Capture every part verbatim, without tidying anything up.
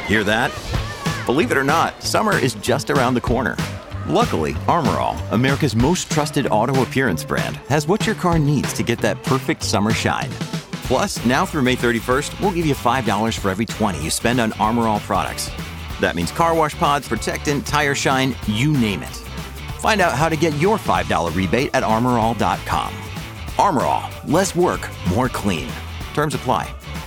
Hear that? Believe it or not, summer is just around the corner. Luckily, Armor All, America's most trusted auto appearance brand, has what your car needs to get that perfect summer shine. Plus, now through May thirty-first, we'll give you five dollars for every twenty you spend on Armor All products. That means car wash pods, protectant, tire shine, you name it. Find out how to get your five dollars rebate at armor all dot com. Armor All, less work, more clean. Terms apply.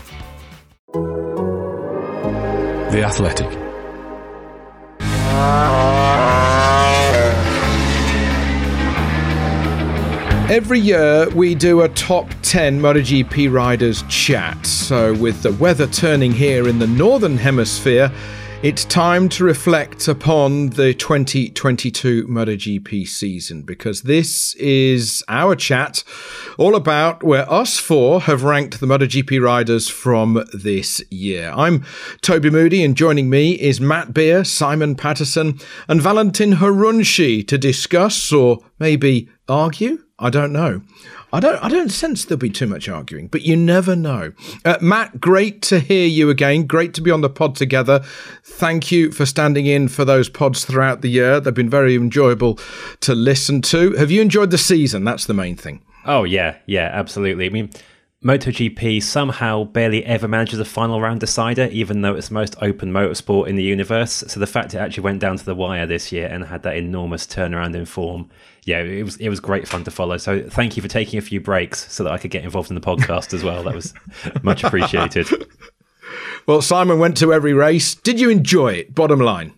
The Athletic. Every year we do a top ten MotoGP riders chat. So with the weather turning here in the Northern Hemisphere, it's time to reflect upon the twenty twenty-two MotoGP season, because this is our chat all about where us four have ranked the MotoGP riders from this year. I'm Toby Moody, and joining me is Matt Beer, Simon Patterson and Valentin Harunshi to discuss, or maybe argue, I don't know. I don't I don't sense there'll be too much arguing, but you never know. Uh, Matt, great to hear you again. Great to be on the pod together. Thank you for standing in for those pods throughout the year. They've been very enjoyable to listen to. Have you enjoyed the season? That's the main thing. Oh, yeah. Yeah, absolutely. I mean, MotoGP somehow barely ever manages a final round decider, even though it's the most open motorsport in the universe. So the fact it actually went down to the wire this year and had that enormous turnaround in form, yeah, it was it was great fun to follow. So thank you for taking a few breaks so that I could get involved in the podcast as well. That was much appreciated. Well, Simon went to every race. Did you enjoy it? Bottom line.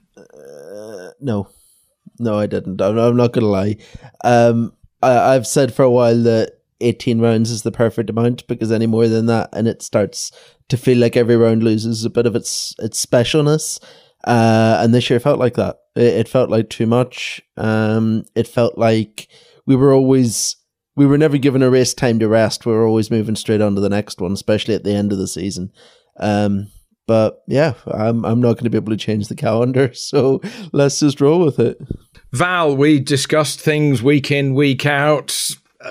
Uh, no. No, I didn't. I'm, I'm not going to lie. Um, I, I've said for a while that eighteen rounds is the perfect amount, because any more than that and it starts to feel like every round loses a bit of its its specialness. Uh, and this year felt like that. It, it felt like too much. Um, it felt like we were always, we were never given a race time to rest. We were always moving straight on to the next one, especially at the end of the season. Um, but yeah, I'm I'm not going to be able to change the calendar, so let's just roll with it. Val, we discussed things week in, week out.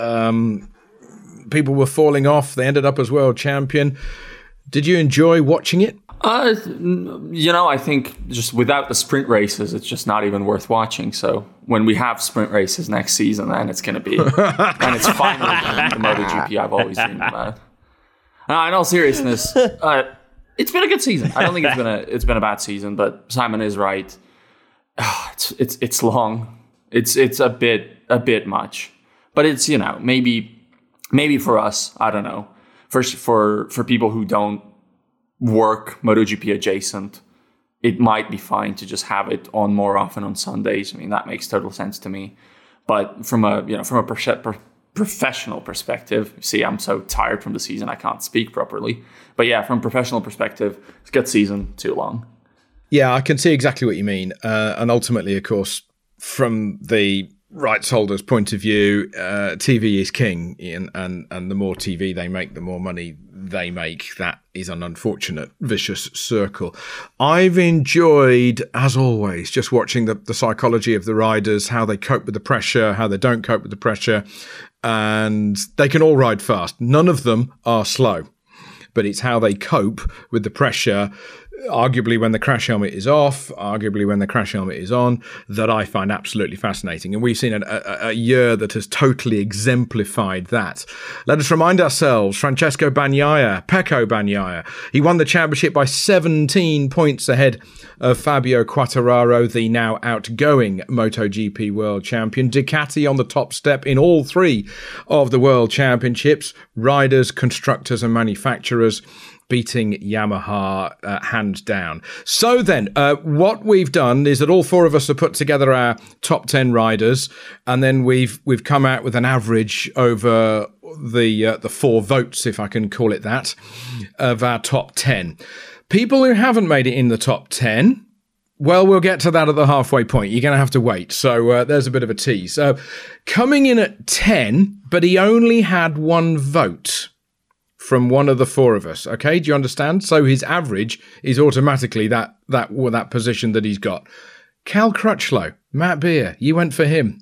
Um, people were falling off. They ended up as world champion. Did you enjoy watching it? Uh, you know, I think just without the sprint races, it's just not even worth watching. So when we have sprint races next season, then it's going to be, and it's finally the MotoGP I've always dreamed about. Uh, in all seriousness, uh, it's been a good season. I don't think it's been a it's been a bad season, but Simon is right. Oh, it's it's it's long. It's it's a bit a bit much, but it's, you know, maybe maybe for us, I don't know, for for for people who don't work MotoGP adjacent, it might be fine to just have it on more often on Sundays. I mean, that makes total sense to me. But from a you know from a per- per- professional perspective, see, I'm so tired from the season I can't speak properly. But yeah, from a professional perspective, it's a good season, too long. Yeah, I can see exactly what you mean. Uh, and ultimately, of course, from the rights holders' point of view, uh, T V is king, and, and and the more T V they make, the more money they make. That is an unfortunate vicious circle. I've enjoyed, as always, just watching the, the psychology of the riders, how they cope with the pressure, how they don't cope with the pressure, and they can all ride fast. None of them are slow, but it's how they cope with the pressure, arguably when the crash helmet is off, arguably when the crash helmet is on, that I find absolutely fascinating. And we've seen a, a, a year that has totally exemplified that. Let us remind ourselves, Francesco Bagnaia, Pecco Bagnaia, he won the championship by seventeen points ahead of Fabio Quartararo, the now outgoing MotoGP world champion. Ducati on the top step in all three of the world championships, riders, constructors and manufacturers, beating Yamaha uh, hands down. So then, uh, what we've done is that all four of us have put together our top ten riders, and then we've we've come out with an average over the uh, the four votes, if I can call it that, of our top ten. People who haven't made it in the top ten, well, we'll get to that at the halfway point. You're going to have to wait. So uh, there's a bit of a tease. Uh, coming in at ten, but he only had one vote from one of the four of us. Okay, do you understand? So his average is automatically that that that position that he's got. Cal Crutchlow, Matt Beer, you went for him.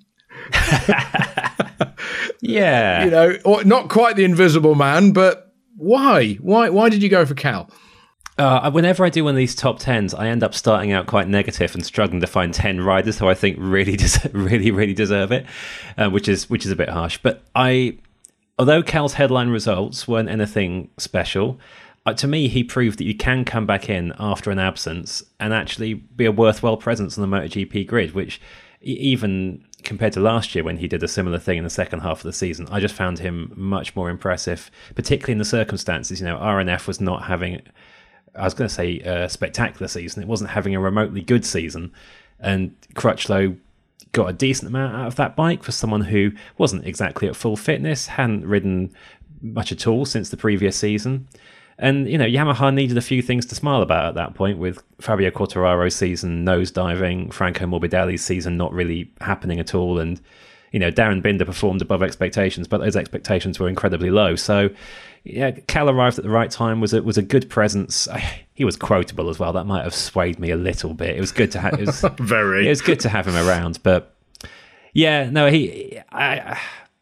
Yeah, you know, or not quite the invisible man, but why? Why? Why did you go for Cal? Uh, whenever I do one of these top tens, I end up starting out quite negative and struggling to find ten riders who I think really, des- really, really deserve it, uh, which is which is a bit harsh. But I, although Cal's headline results weren't anything special, uh, to me he proved that you can come back in after an absence and actually be a worthwhile presence on the MotoGP grid, which even compared to last year when he did a similar thing in the second half of the season, I just found him much more impressive, particularly in the circumstances. You know, R N F was not having, I was going to say a spectacular season. It wasn't having a remotely good season. And Crutchlow got a decent amount out of that bike for someone who wasn't exactly at full fitness, hadn't ridden much at all since the previous season. And, you know, Yamaha needed a few things to smile about at that point, with Fabio Quartararo's season nosediving, Franco Morbidelli's season not really happening at all. And, you know, Darren Binder performed above expectations, but those expectations were incredibly low. So, yeah, Cal arrived at the right time, was a, was a good presence. He was quotable as well. That might have swayed me a little bit. It was good to have it was, very. It was good to have him around. But, yeah, no, he... I,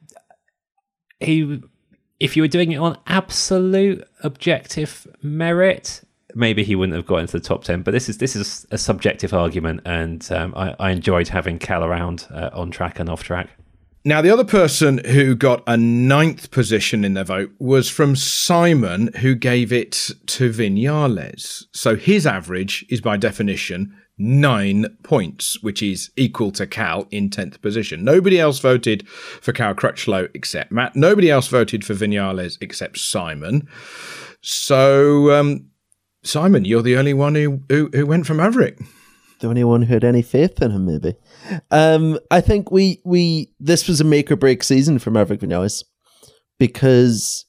he... If you were doing it on absolute objective merit, maybe he wouldn't have got into the top ten. But this is this is a subjective argument, and um, I, I enjoyed having Cal around uh, on track and off track. Now, the other person who got a ninth position in their vote was from Simon, who gave it to Viñales. So his average is, by definition, nine points, which is equal to Cal in tenth position. Nobody else voted for Cal Crutchlow except Matt. Nobody else voted for Viñales except Simon. So, um, Simon, you're the only one who, who, who went for Maverick. The only one who had any faith in him, maybe. Um, I think we we this was a make or break season for Maverick Viñales, because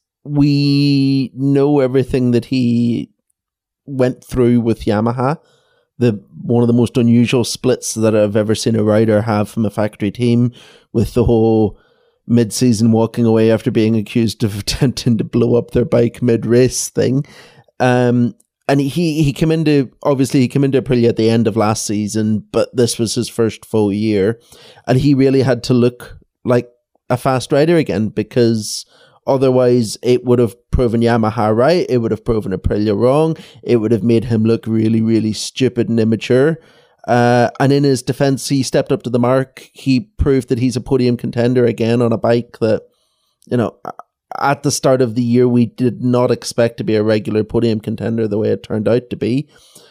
we know everything that he went through with Yamaha. The one of the most unusual splits that I've ever seen a rider have from a factory team, with the whole mid-season walking away after being accused of attempting to blow up their bike mid-race thing. Um, and he, he came into, obviously he came into Aprilia at the end of last season, but this was his first full year. And he really had to look like a fast rider again, because otherwise it would have proven Yamaha right, it would have proven Aprilia wrong, it would have made him look really, really stupid and immature. Uh, and in his defense, he stepped up to the mark. He proved that he's a podium contender again on a bike that, you know, at the start of the year, we did not expect to be a regular podium contender the way it turned out to be.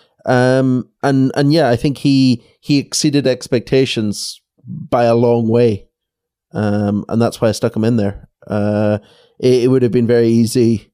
Um, and, and yeah, I think he, he exceeded expectations by a long way. Um, and that's why I stuck him in there. Uh, it, it would have been very easy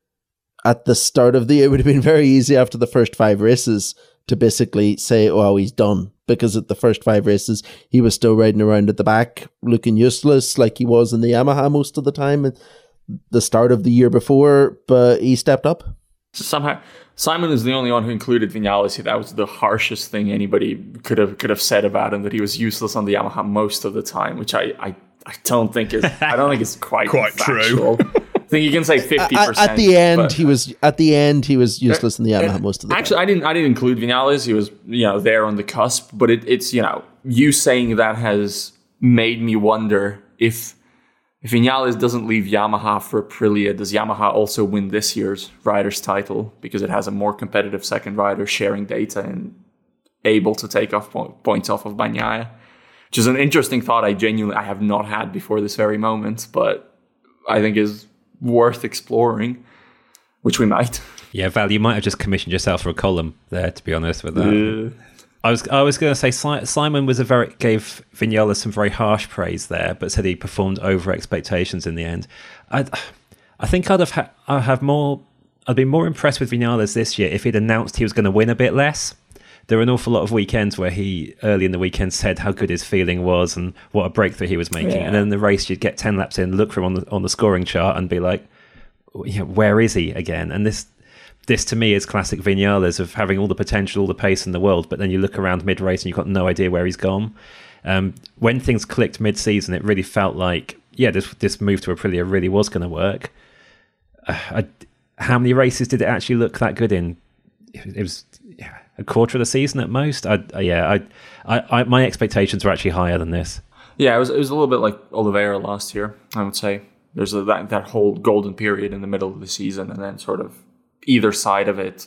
at the start of the year. It would have been very easy after the first five races to basically say, oh, he's done. Because at the first five races, he was still riding around at the back, looking useless like he was in the Yamaha most of the time at the start of the year before, but he stepped up. Somehow, Simon is the only one who included Viñales. That was the harshest thing anybody could have could have said about him, that he was useless on the Yamaha most of the time, which I, I, I don't think is I don't think it's quite quite factual. true. I think you can say fifty percent. At, at the end, but, he was at the end he was useless in the Yamaha most of the actually, time. Actually, I didn't I didn't include Viñales. He was, you know, there on the cusp, but it, it's, you know, you saying that has made me wonder if if Viñales doesn't leave Yamaha for Aprilia, does Yamaha also win this year's riders' title, because it has a more competitive second rider sharing data and able to take off po- points off of Bagnaia? Which is an interesting thought I genuinely I have not had before this very moment, but I think is worth exploring, which we might. Yeah, Val, you might have just commissioned yourself for a column there, to be honest with that. Uh, I was I was going to say si- Simon was a very gave Viñales some very harsh praise there, but said he performed over expectations in the end. I I think I'd have ha- I'd have more I'd be more impressed with Viñales this year if he'd announced he was going to win a bit less. There were an awful lot of weekends where he early in the weekend said how good his feeling was and what a breakthrough he was making, yeah. And then in the race you'd get ten laps in, look for him on the on the scoring chart, and be like, yeah, where is he again? And this. This, to me, is classic Viñales of having all the potential, all the pace in the world, but then you look around mid-race and you've got no idea where he's gone. Um, when things clicked mid-season, it really felt like, yeah, this this move to Aprilia really was going to work. Uh, I, how many races did it actually look that good in? It, it was yeah, a quarter of the season at most. I, I, yeah, I, I, I, my expectations were actually higher than this. Yeah, it was it was a little bit like Oliveira last year, I would say. There's a, that that whole golden period in the middle of the season, and then sort of either side of it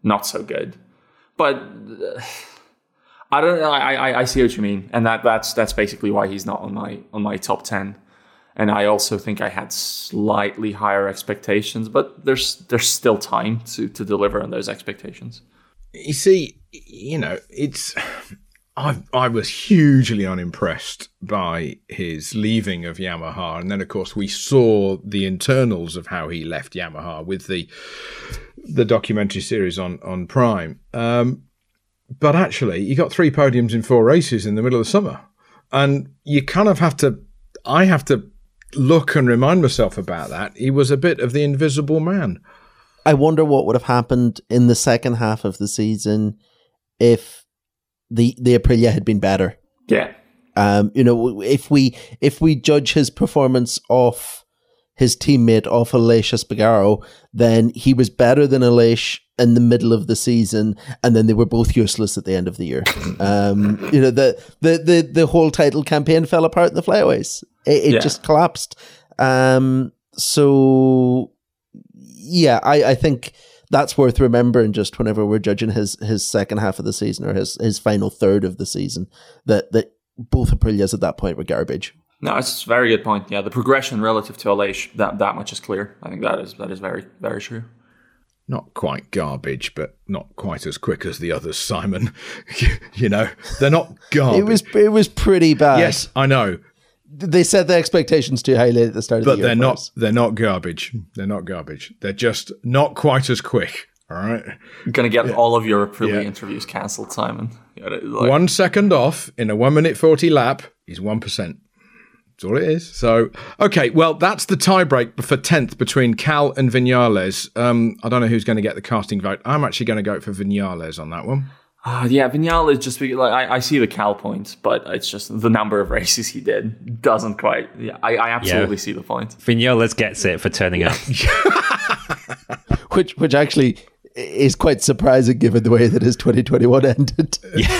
not so good. But uh, I don't know. I, I I see what you mean, and that that's that's basically why he's not on my on my top ten. And I also think I had slightly higher expectations, but there's there's still time to to deliver on those expectations. You see, you know, it's I I was hugely unimpressed by his leaving of Yamaha, and then of course we saw the internals of how he left Yamaha with the the documentary series on on Prime. Um, but actually, he got three podiums in four races in the middle of the summer, and you kind of have to. I have to. look and remind myself about that. He was a bit of the invisible man. I wonder what would have happened in the second half of the season if the the Aprilia had been better. Yeah. Um, you know, if we if we judge his performance off his teammate, off Aleix Espargaro, then he was better than Aleix in the middle of the season, and then they were both useless at the end of the year. Um, you know, the, the the the whole title campaign fell apart in the flyaways. It, it yeah. just collapsed. Um, so, yeah, I, I think that's worth remembering just whenever we're judging his his second half of the season or his, his final third of the season, that, that both Aprilias at that point were garbage. No, it's a very good point. Yeah, the progression relative to Aleix, that, that much is clear. I think that is that is very, very true. Not quite garbage, but not quite as quick as the others, Simon. You know, they're not garbage. It was it was pretty bad. Yes, I know. They set the expectations too highly at the start of but the year. But they're not us. they're not garbage. They're not garbage. They're just not quite as quick. All right. You're gonna get yeah. all of your Aprilia yeah. interviews cancelled, Simon. Like, one second off in a one minute forty lap is one percent. That's all it is. So, okay, well, that's the tiebreak for tenth between Cal and Viñales. Um, I don't know who's going to get the casting vote. I'm actually going to go for Viñales on that one. Uh, yeah, Viñales just because, like I, I see the Cal points, but it's just the number of races he did doesn't quite. Yeah, I, I absolutely yeah. see the point. Viñales gets it for turning up, which which actually is quite surprising given the way that his twenty twenty-one ended.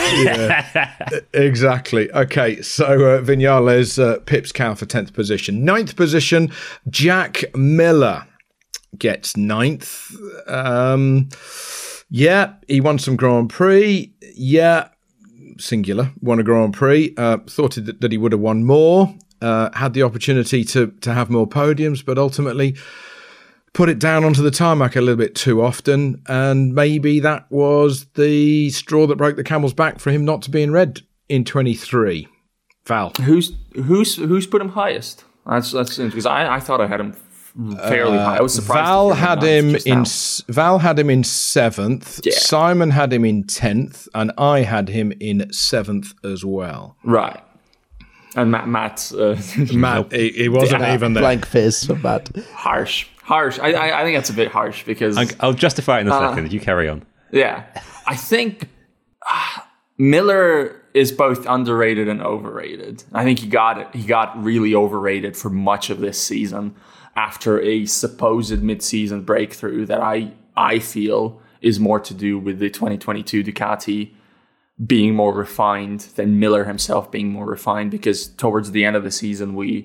yeah, exactly. Okay, so uh, Viñales uh, pips Cal for tenth position. Ninth position, Jack Miller gets ninth. Um, yeah, he won some Grand Prix. Yeah, singular, won a Grand Prix. Uh, thought that, that he would have won more. Uh, had the opportunity to to have more podiums, but ultimately put it down onto the tarmac a little bit too often, and maybe that was the straw that broke the camel's back for him not to be in red in twenty-three. Val, who's who's who's put him highest? That's that's because I, I thought I had him fairly uh, high. I was surprised. Val had him in now. Val had him in seventh. Yeah. Simon had him in tenth, and I had him in seventh as well. Right. And Matt, Matt, uh, Matt, he, he wasn't yeah, even there. Blank face for Matt. Harsh. Harsh. I, I I think that's a bit harsh because I'll justify it in a uh, second. You carry on. Yeah, I think uh, Miller is both underrated and overrated. I think he got it. He got really overrated for much of this season after a supposed mid-season breakthrough that I I feel is more to do with the twenty twenty-two Ducati being more refined than Miller himself being more refined, because towards the end of the season we.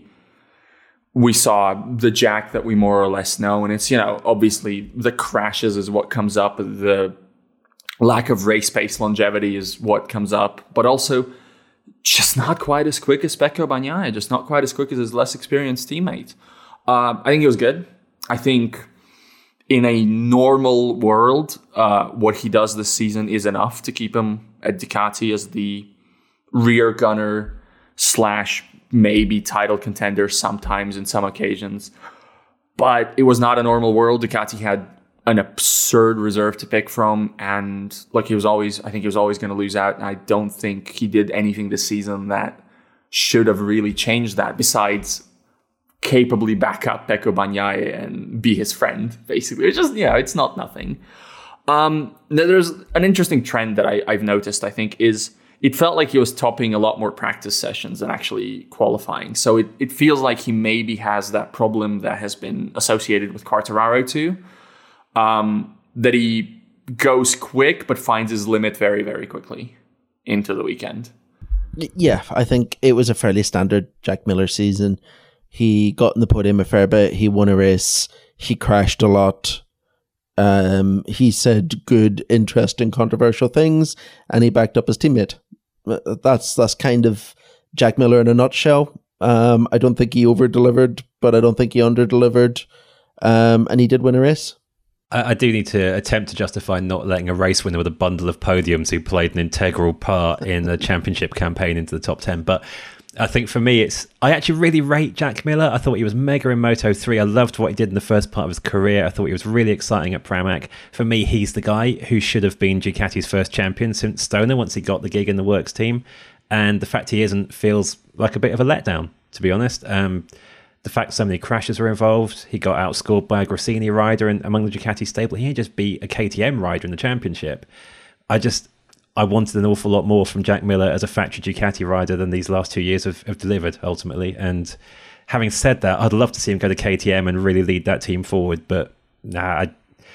We saw the Jack that we more or less know. And it's, you know, obviously the crashes is what comes up. The lack of race pace longevity is what comes up. But also just not quite as quick as Pecco Bagnaia. Just not quite as quick as his less experienced teammate. Uh, I think it was good. I think in a normal world, uh, what he does this season is enough to keep him at Ducati as the rear gunner slash maybe title contender sometimes in some occasions. But it was not a normal world. Ducati had an absurd reserve to pick from, and like he was always, I think he was always going to lose out. And I don't think he did anything this season that should have really changed that, besides capably back up Pecco Bagnaia and be his friend, basically. It's just, yeah, it's not nothing. Um, there's an interesting trend that I, I've noticed, I think, is it felt like he was topping a lot more practice sessions than actually qualifying. So it, it feels like he maybe has that problem that has been associated with Quartararo too. Um, that he goes quick, but finds his limit very, very quickly into the weekend. Yeah, I think it was a fairly standard Jack Miller season. He got in the podium a fair bit. He won a race. He crashed a lot. Um, he said good, interesting, controversial things, and he backed up his teammate. That's that's kind of Jack Miller in a nutshell. Um, I don't think he over-delivered, but I don't think he under-delivered. Um, and he did win a race. I, I do need to attempt to justify not letting a race winner with a bundle of podiums who played an integral part in a championship campaign into the top ten. But I think for me, it's I actually really rate Jack Miller. I thought he was mega in Moto three. I loved what he did in the first part of his career. I thought he was really exciting at Pramac. For me, he's the guy who should have been Ducati's first champion since Stoner once he got the gig in the Works team. And the fact he isn't feels like a bit of a letdown, to be honest. Um, the fact so many crashes were involved, he got outscored by a Grassini rider and among the Ducati stable. He just beat a K T M rider in the championship. I just, I wanted an awful lot more from Jack Miller as a factory Ducati rider than these last two years have, have delivered, ultimately. And having said that, I'd love to see him go to K T M and really lead that team forward. But nah, I,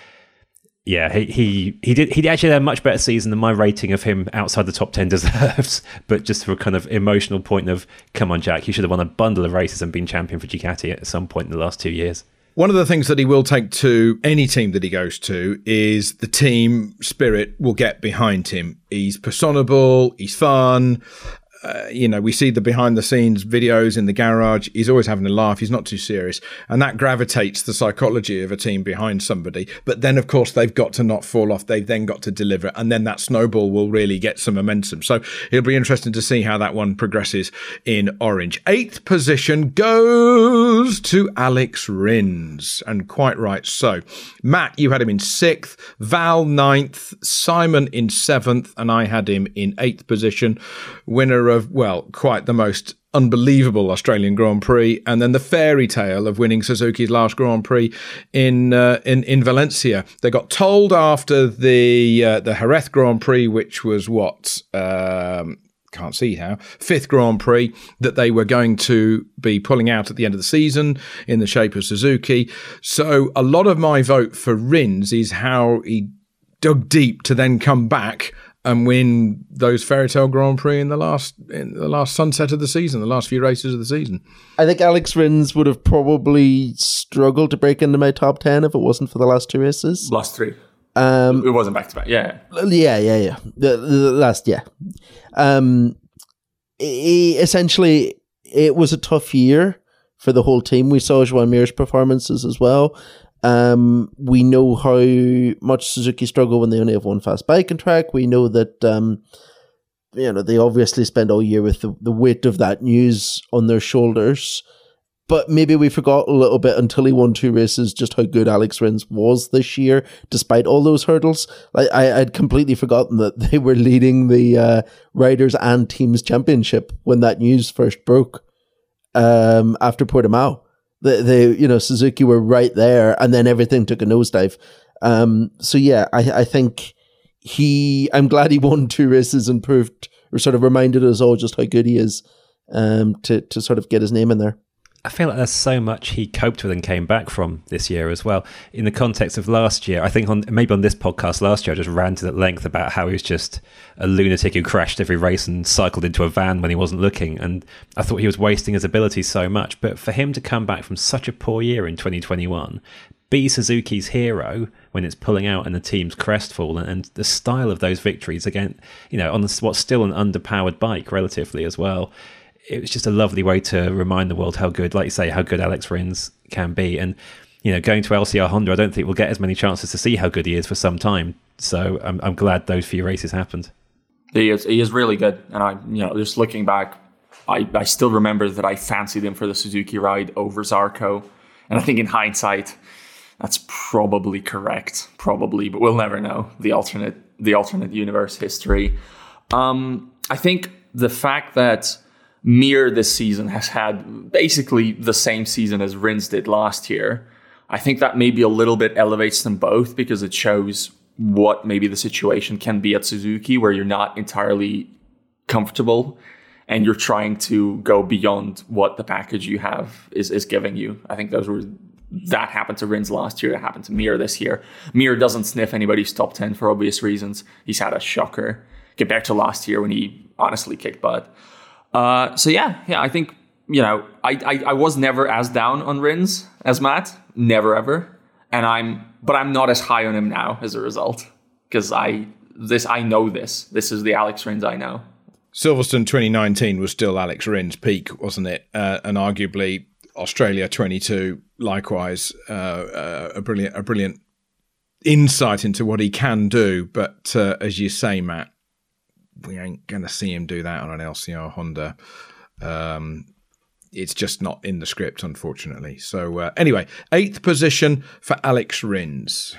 yeah, he, he he did he actually had a much better season than my rating of him outside the top ten deserves. But just for a kind of emotional point of, come on, Jack, you should have won a bundle of races and been champion for Ducati at some point in the last two years. One of the things that he will take to any team that he goes to is the team spirit will get behind him. He's personable, he's fun. Uh, you know, we see the behind the scenes videos in the garage. He's always having a laugh. He's not too serious. And that gravitates the psychology of a team behind somebody. But then, of course, they've got to not fall off. They've then got to deliver. And then that snowball will really get some momentum. So it'll be interesting to see how that one progresses in Orange. Eighth position goes to Alex Rins. And quite right. So, Matt, you had him in sixth. Val, ninth. Simon in seventh. And I had him in eighth position. Winner of, well, quite the most unbelievable Australian Grand Prix, and then the fairy tale of winning Suzuki's last Grand Prix in uh, in in Valencia. They got told after the uh, the Jerez Grand Prix, which was what um, can't see how fifth Grand Prix, that they were going to be pulling out at the end of the season in the shape of Suzuki. So a lot of my vote for Rins is how he dug deep to then come back and win those fairy tale Grand Prix in the last in the last sunset of the season, the last few races of the season. I think Alex Rins would have probably struggled to break into my top ten if it wasn't for the last two races. Last three. Um, it wasn't back to back. Yeah. Yeah, yeah, yeah. The, the last, yeah. Um, he, essentially, it was a tough year for the whole team. We saw Joan Mir's performances as well. Um, we know how much Suzuki struggle when they only have one fast bike and track. We know that, um, you know, they obviously spend all year with the, the weight of that news on their shoulders. But maybe we forgot a little bit until he won two races just how good Alex Rins was this year, despite all those hurdles. I, I, I'd completely forgotten that they were leading the uh, Riders and Teams Championship when that news first broke um, after Portimao. The, the you know Suzuki were right there, and then everything took a nosedive. Um, so yeah, I I think he. I'm glad he won two races and proved, or sort of reminded us all just how good he is. Um, to to sort of get his name in there. I feel like there's so much he coped with and came back from this year as well. In the context of last year, I think on maybe on this podcast last year, I just ranted at length about how he was just a lunatic who crashed every race and cycled into a van when he wasn't looking. And I thought he was wasting his ability so much. But for him to come back from such a poor year in twenty twenty-one, be Suzuki's hero when it's pulling out and the team's crestfallen, and the style of those victories, again, you know, on what's still an underpowered bike relatively as well. It was just a lovely way to remind the world how good, like you say, how good Alex Rins can be. And, you know, going to L C R Honda, I don't think we'll get as many chances to see how good he is for some time. So I'm I'm glad those few races happened. He is he is really good. And I, you know, just looking back, I, I still remember that I fancied him for the Suzuki ride over Zarco. And I think in hindsight, that's probably correct. Probably, but we'll never know. The alternate the alternate universe history. Um, I think the fact that Mir this season has had basically the same season as Rins did last year, I think that maybe a little bit elevates them both, because it shows what maybe the situation can be at Suzuki, where you're not entirely comfortable and you're trying to go beyond what the package you have is, is giving you. I think those were that happened to Rins last year. That happened to Mir this year. Mir doesn't sniff anybody's top ten for obvious reasons. He's had a shocker compared to last year when he honestly kicked butt. Uh, so yeah, yeah, I think, you know, I, I, I was never as down on Rins as Matt, never ever. and I'm but I'm not as high on him now as a result because I this I know this. This is the Alex Rins I know. Silverstone twenty nineteen was still Alex Rins' peak, wasn't it? Uh, and arguably Australia twenty-two, likewise, uh, uh, a brilliant, a brilliant insight into what he can do. But uh, as you say, Matt, we ain't going to see him do that on an L C R Honda. Um, it's just not in the script, unfortunately. So uh, anyway, eighth position for Alex Rins.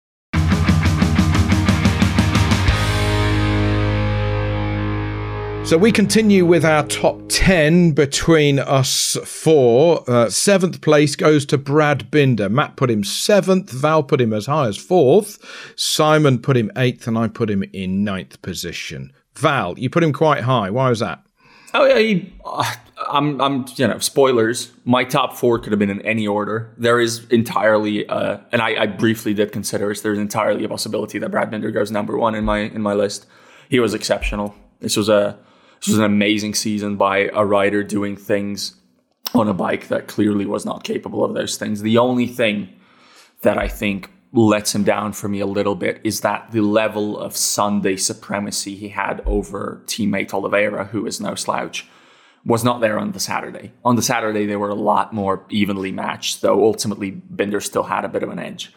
So we continue with our top ten between us four. Uh, seventh place goes to Brad Binder. Matt put him seventh. Val put him as high as fourth. Simon put him eighth, and I put him in ninth position. Val, you put him quite high. Why was that? Oh yeah, he, uh, I'm. I'm. You know, spoilers. My top four could have been in any order. There is entirely, uh, and I, I briefly did consider it. There's entirely a possibility that Brad Binder goes number one in my in my list. He was exceptional. This was a. This was an amazing season by a rider doing things on a bike that clearly was not capable of those things. The only thing that I think lets him down for me a little bit is that the level of Sunday supremacy he had over teammate Oliveira, who is no slouch, was not there on the Saturday. On the Saturday, they were a lot more evenly matched, though ultimately Binder still had a bit of an edge.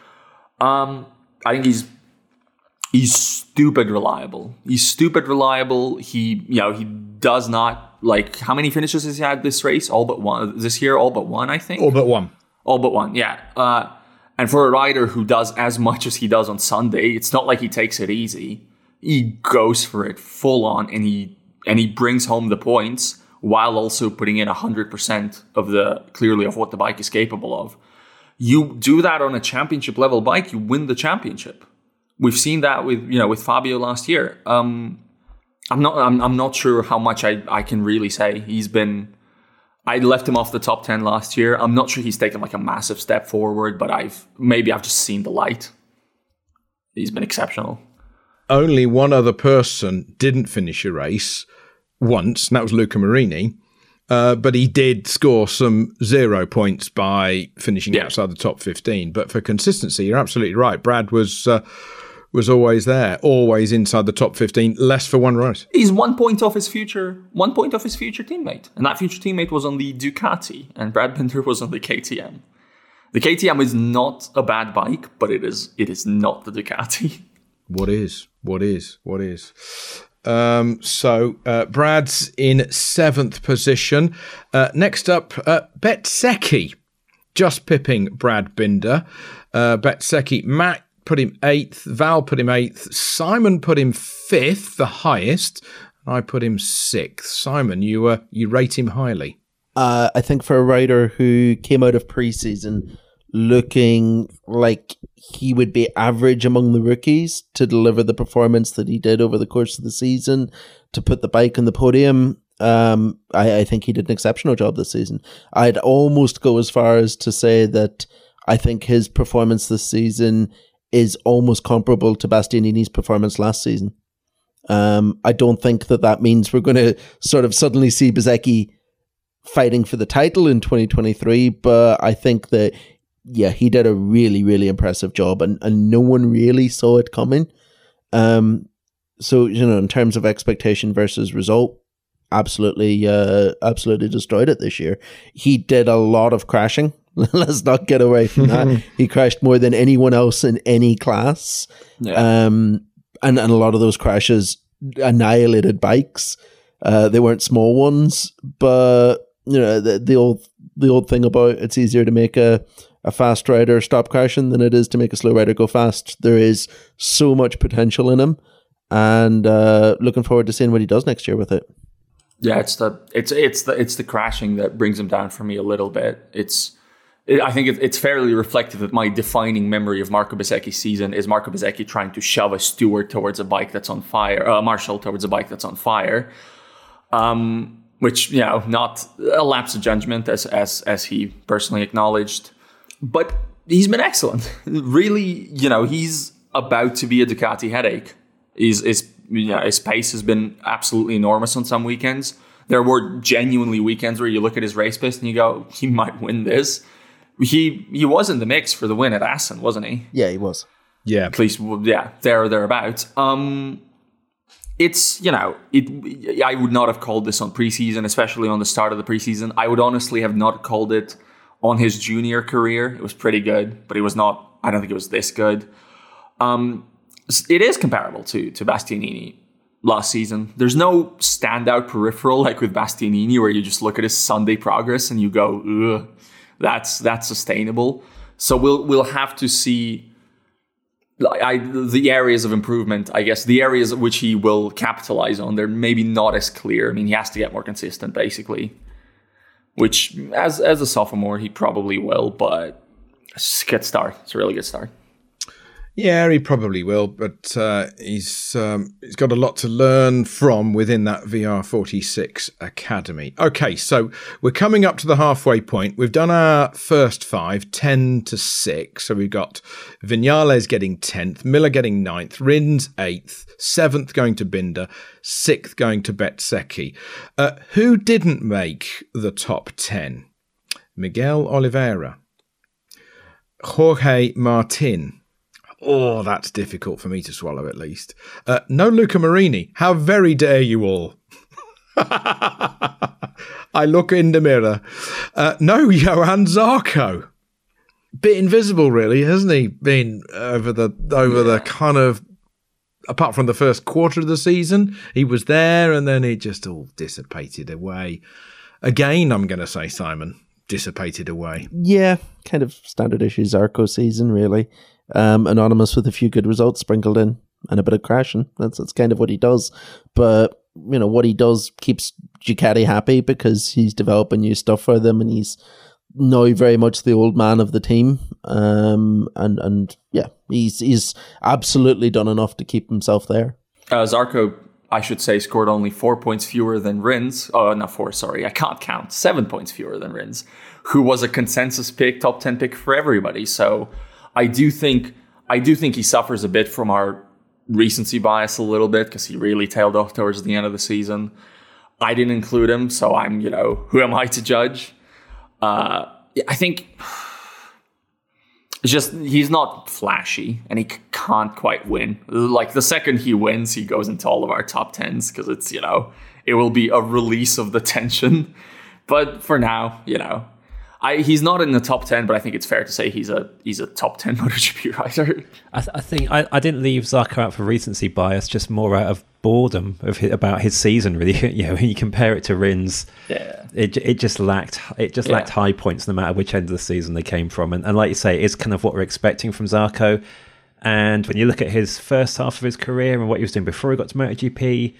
Um, I think he's He's stupid reliable. He's stupid reliable. He, you know, he does not, like, how many finishes has he had this race? All but one. This year, all but one, I think. All but one. All but one, yeah. Uh, and for a rider who does as much as he does on Sunday, it's not like he takes it easy. He goes for it full on, and he and he brings home the points while also putting in one hundred percent of the, clearly, of what the bike is capable of. You do that on a championship level bike, you win the championship. We've seen that with, you know, with Fabio last year. Um, I'm not I'm, I'm not sure how much I, I can really say. He's been, I left him off the top ten last year. I'm not sure he's taken like a massive step forward, but I've maybe I've just seen the light. He's been exceptional. Only one other person didn't finish a race once, and that was Luca Marini. Uh, but he did score some zero points by finishing yeah. outside the top fifteen. But for consistency, you're absolutely right. Brad was uh, was always there, always inside the top fifteen, less for one race. He's one point off his future, one point off his future teammate. And that future teammate was on the Ducati, and Brad Binder was on the K T M. The K T M is not a bad bike, but it is it is not the Ducati. What is? What is? What is? Um, so uh, Brad's in seventh position. Uh, next up, uh, Bezzecchi, just pipping Brad Binder. Uh, Bezzecchi, Matt put him eighth, Val put him eighth, Simon put him fifth, the highest, and I put him sixth. Simon, you uh, you rate him highly. Uh, I think for a rider who came out of preseason looking like he would be average among the rookies to deliver the performance that he did over the course of the season, to put the bike on the podium, um, I, I think he did an exceptional job this season. I'd almost go as far as to say that I think his performance this season is almost comparable to Bastianini's performance last season. Um, I don't think that that means we're going to sort of suddenly see Bezzecchi fighting for the title in twenty twenty-three, but I think that yeah, he did a really, really impressive job, and, and no one really saw it coming. Um, so, you know, in terms of expectation versus result, absolutely, uh, absolutely destroyed it this year. He did a lot of crashing. Let's not get away from that. He crashed more than anyone else in any class. Yeah. Um, and, and a lot of those crashes annihilated bikes. Uh, they weren't small ones, but, you know, the, the old the old thing about it's easier to make a a fast rider stop crashing than it is to make a slow rider go fast. There is so much potential in him, and uh, looking forward to seeing what he does next year with it. Yeah, it's the it's it's the it's the crashing that brings him down for me a little bit. It's it, I think it, it's fairly reflective that my defining memory of Marco Bezzecchi's season is Marco Bezzecchi trying to shove a Stewart towards a bike that's on fire, uh, Marshall towards a bike that's on fire. Um, which, you know, not a lapse of judgment as as as he personally acknowledged. But he's been excellent. Really, you know, he's about to be a Ducati headache. His, his, you know, his pace has been absolutely enormous on some weekends. There were genuinely weekends where you look at his race pace and you go, he might win this. he he was in the mix for the win at Assen, wasn't he? Yeah, he was. Yeah. At least, yeah, there or thereabouts. Um, it's, you know, it. I would not have called this on preseason, especially on the start of the preseason. I would honestly have not called it on his junior career. It was pretty good, but it was not, I don't think it was this good. Um, it is comparable to, to Bastianini last season. There's no standout peripheral like with Bastianini where you just look at his Sunday progress and you go, ugh, that's that's sustainable. So we'll we'll have to see I, the areas of improvement, I guess, the areas which he will capitalize on. They're maybe not as clear. I mean, he has to get more consistent, basically, which as as a sophomore, he probably will, but it's a good start. It's a really good start. Yeah, he probably will, but uh, he's um, he's got a lot to learn from within that V R forty-six academy. Okay, so we're coming up to the halfway point. We've done our first five, ten to six. So we've got Viñales getting tenth, Miller getting ninth, Rins eighth, seventh going to Binder, sixth going to Bezzecchi. Uh, who didn't make the top ten? Miguel Oliveira, Jorge Martin. Oh, that's difficult for me to swallow, at least. Uh, no Luca Marini. How very dare you all. I look in the mirror. Uh, no Johann Zarco. Bit invisible, really, hasn't he? Been over the over yeah. the kind of, apart from the first quarter of the season, he was there and then it just all dissipated away. Again, I'm going to say, Simon, dissipated away. Yeah, kind of standard issue Zarco season, really. Um, anonymous with a few good results sprinkled in and a bit of crashing. That's that's kind of what he does. But, you know, what he does keeps Ducati happy because he's developing new stuff for them and he's now very much the old man of the team. Um, and, and yeah, he's he's absolutely done enough to keep himself there. Uh, Zarco, I should say, scored only four points fewer than Rins. Oh, not four, sorry. I can't count. Seven points fewer than Rins, who was a consensus pick, top ten pick for everybody. So I do think I do think he suffers a bit from our recency bias a little bit because he really tailed off towards the end of the season. I didn't include him, so I'm, you know, who am I to judge? Uh, I think it's just he's not flashy and he can't quite win. Like the second he wins, he goes into all of our top tens because it's, you know, it will be a release of the tension. But for now, you know, I, he's not in the top ten, but I think it's fair to say he's a he's a top ten MotoGP rider. I, th- I think I, I didn't leave Zarco out for recency bias, just more out of boredom of his, about his season. Really, you know, when you compare it to Rins, yeah, it it just lacked it just yeah. lacked high points no matter which end of the season they came from. And, and like you say, it's kind of what we're expecting from Zarco. And when you look at his first half of his career and what he was doing before he got to MotoGP,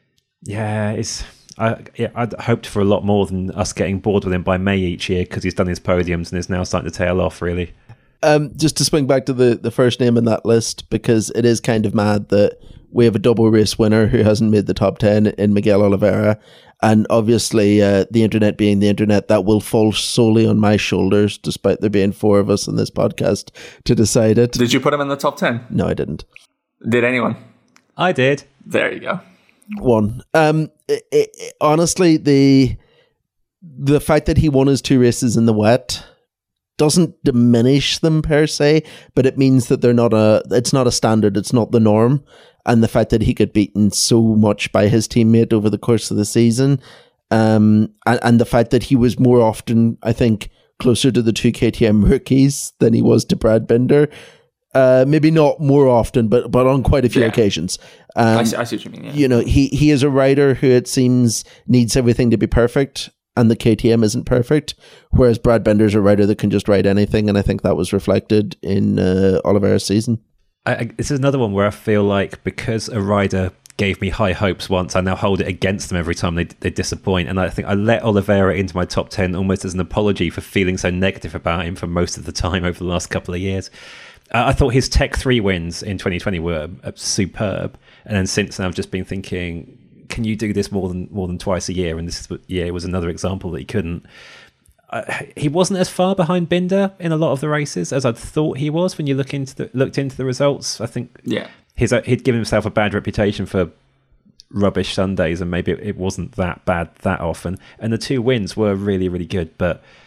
yeah, it's. I, yeah, I'd hoped for a lot more than us getting bored with him by May each year because he's done his podiums and is now starting to tail off, really. Um, just to swing back to the, the first name in that list, because it is kind of mad that we have a double race winner who hasn't made the top ten in Miguel Oliveira. And obviously, uh, the internet being the internet, that will fall solely on my shoulders, despite there being four of us in this podcast to decide it. Did you put him in the top ten? No, I didn't. Did anyone? I did. There you go. One. Um, it, it, honestly, the the fact that he won his two races in the wet doesn't diminish them per se, but it means that they're not a. It's not a standard. It's not the norm. And the fact that he got beaten so much by his teammate over the course of the season, um, and, and the fact that he was more often, I think, closer to the two K T M rookies than he was to Brad Binder. Uh, maybe not more often, but but on quite a few yeah. occasions. Um, I, see, I see what you mean. Yeah. You know, he, he is a rider who it seems needs everything to be perfect, and the K T M isn't perfect. Whereas Brad Binder's a rider that can just ride anything, and I think that was reflected in uh, Oliveira's season. I, I, this is another one where I feel like because a rider gave me high hopes once, I now hold it against them every time they they disappoint. And I think I let Oliveira into my top ten almost as an apology for feeling so negative about him for most of the time over the last couple of years. Uh, I thought his Tech three wins in twenty twenty were uh, superb, and then since then I've just been thinking, can you do this more than more than twice a year? And this year was another example that he couldn't. Uh, he wasn't as far behind Binder in a lot of the races as I'd thought he was when you look into the, looked into the results. I think yeah, his uh, he'd given himself a bad reputation for rubbish Sundays, and maybe it, it wasn't that bad that often. And the two wins were really really good, but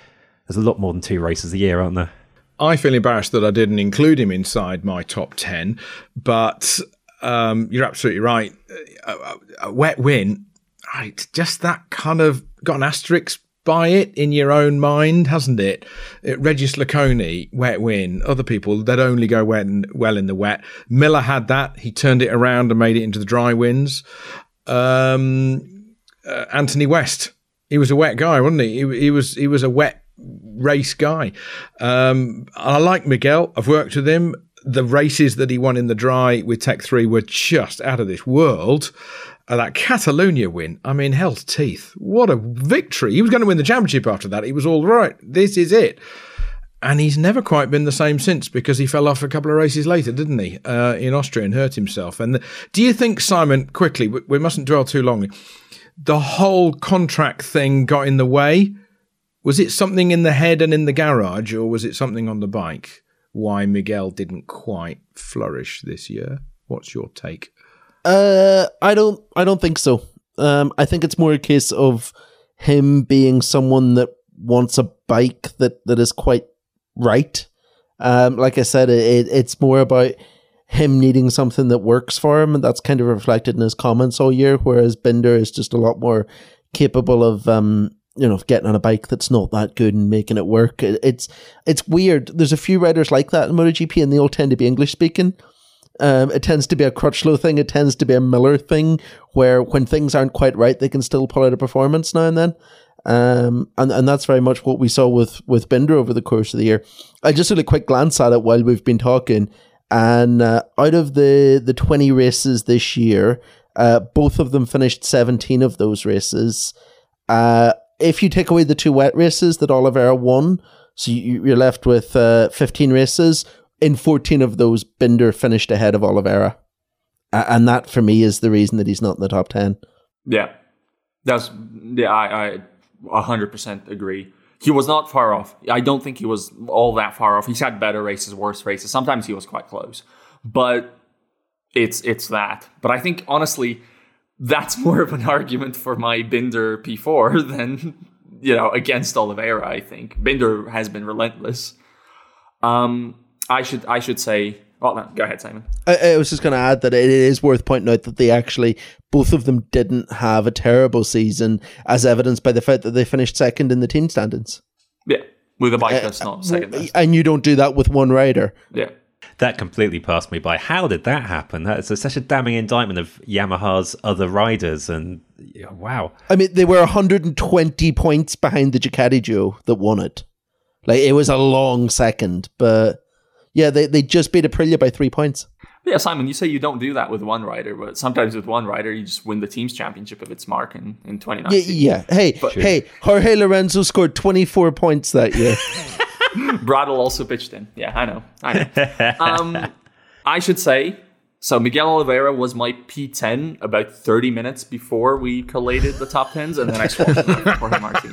There's a lot more than two races a year, aren't there? I feel embarrassed that I didn't include him inside my top ten, but um, you're absolutely right. A, a, a wet win, right? Just that kind of got an asterisk by it in your own mind, hasn't it? it Regis Laconi, wet win. Other people, they'd only go wet and, well in the wet. Miller had that. He turned it around and made it into the dry wins. Um, uh, Anthony West, he was a wet guy, wasn't he? He, he was he was a wet race guy. Um, I like Miguel. I've worked with him. The races that he won in the dry with Tech three were just out of this world. Uh, that Catalonia win, I mean, hell's teeth. What a victory. He was going to win the championship after that. He was all right. This is it. And he's never quite been the same since because he fell off a couple of races later, didn't he, uh, in Austria and hurt himself. And the, do you think, Simon, quickly, we, we mustn't dwell too long, the whole contract thing got in the way? Was it something in the head and in the garage, or was it something on the bike? Why Miguel didn't quite flourish this year? What's your take? Uh, I don't. I don't think so. Um, I think it's more a case of him being someone that wants a bike that, that is quite right. Um, like I said, it, it's more about him needing something that works for him, and that's kind of reflected in his comments all year. Whereas Binder is just a lot more capable of um. you know, getting on a bike that's not that good and making it work. It, it's it's weird. There's a few riders like that in MotoGP, and they all tend to be English speaking. Um, it tends to be a Crutchlow thing. It tends to be a Miller thing, where when things aren't quite right, they can still pull out a performance now and then. Um, and, and that's very much what we saw with, with Binder over the course of the year. I just had a quick glance at it while we've been talking, and uh, out of the, the twenty races this year, uh, both of them finished seventeen of those races. Uh, If you take away the two wet races that Oliveira won, so you, you're left with uh, fifteen races. In fourteen of those, Binder finished ahead of Oliveira. Uh, and that, for me, is the reason that he's not in the top ten. Yeah. That's, yeah, I, I one hundred percent agree. He was not far off. I don't think he was all that far off. He's had better races, worse races. Sometimes he was quite close. But it's it's that. But I think, honestly, that's more of an argument for my Binder P four than, you know, against Oliveira, I think. Binder has been relentless. Um, I should I should say... Well, no, go ahead, Simon. I, I was just going to add that it is worth pointing out that they actually, both of them didn't have a terrible season, as evidenced by the fact that they finished second in the team standings. Yeah, with a bike that's not second best. And you don't do that with one rider. Yeah. That completely passed me by. How did that happen? That's a, such a damning indictment of Yamaha's other riders. And wow. I mean, they were one hundred twenty points behind the Ducati duo that won it. Like, it was a long second, but yeah, they, they just beat Aprilia by three points. Yeah, Simon, you say you don't do that with one rider, but sometimes with one rider, you just win the team's championship if it's Mark in, in twenty nineteen. Yeah, yeah. Hey, but, hey, Jorge Lorenzo scored twenty-four points that year. Bradl also pitched in. Yeah, I know. I know. um, I should say, so Miguel Oliveira was my P ten about thirty minutes before we collated the top tens, and then I swapped him with Jorge Martin.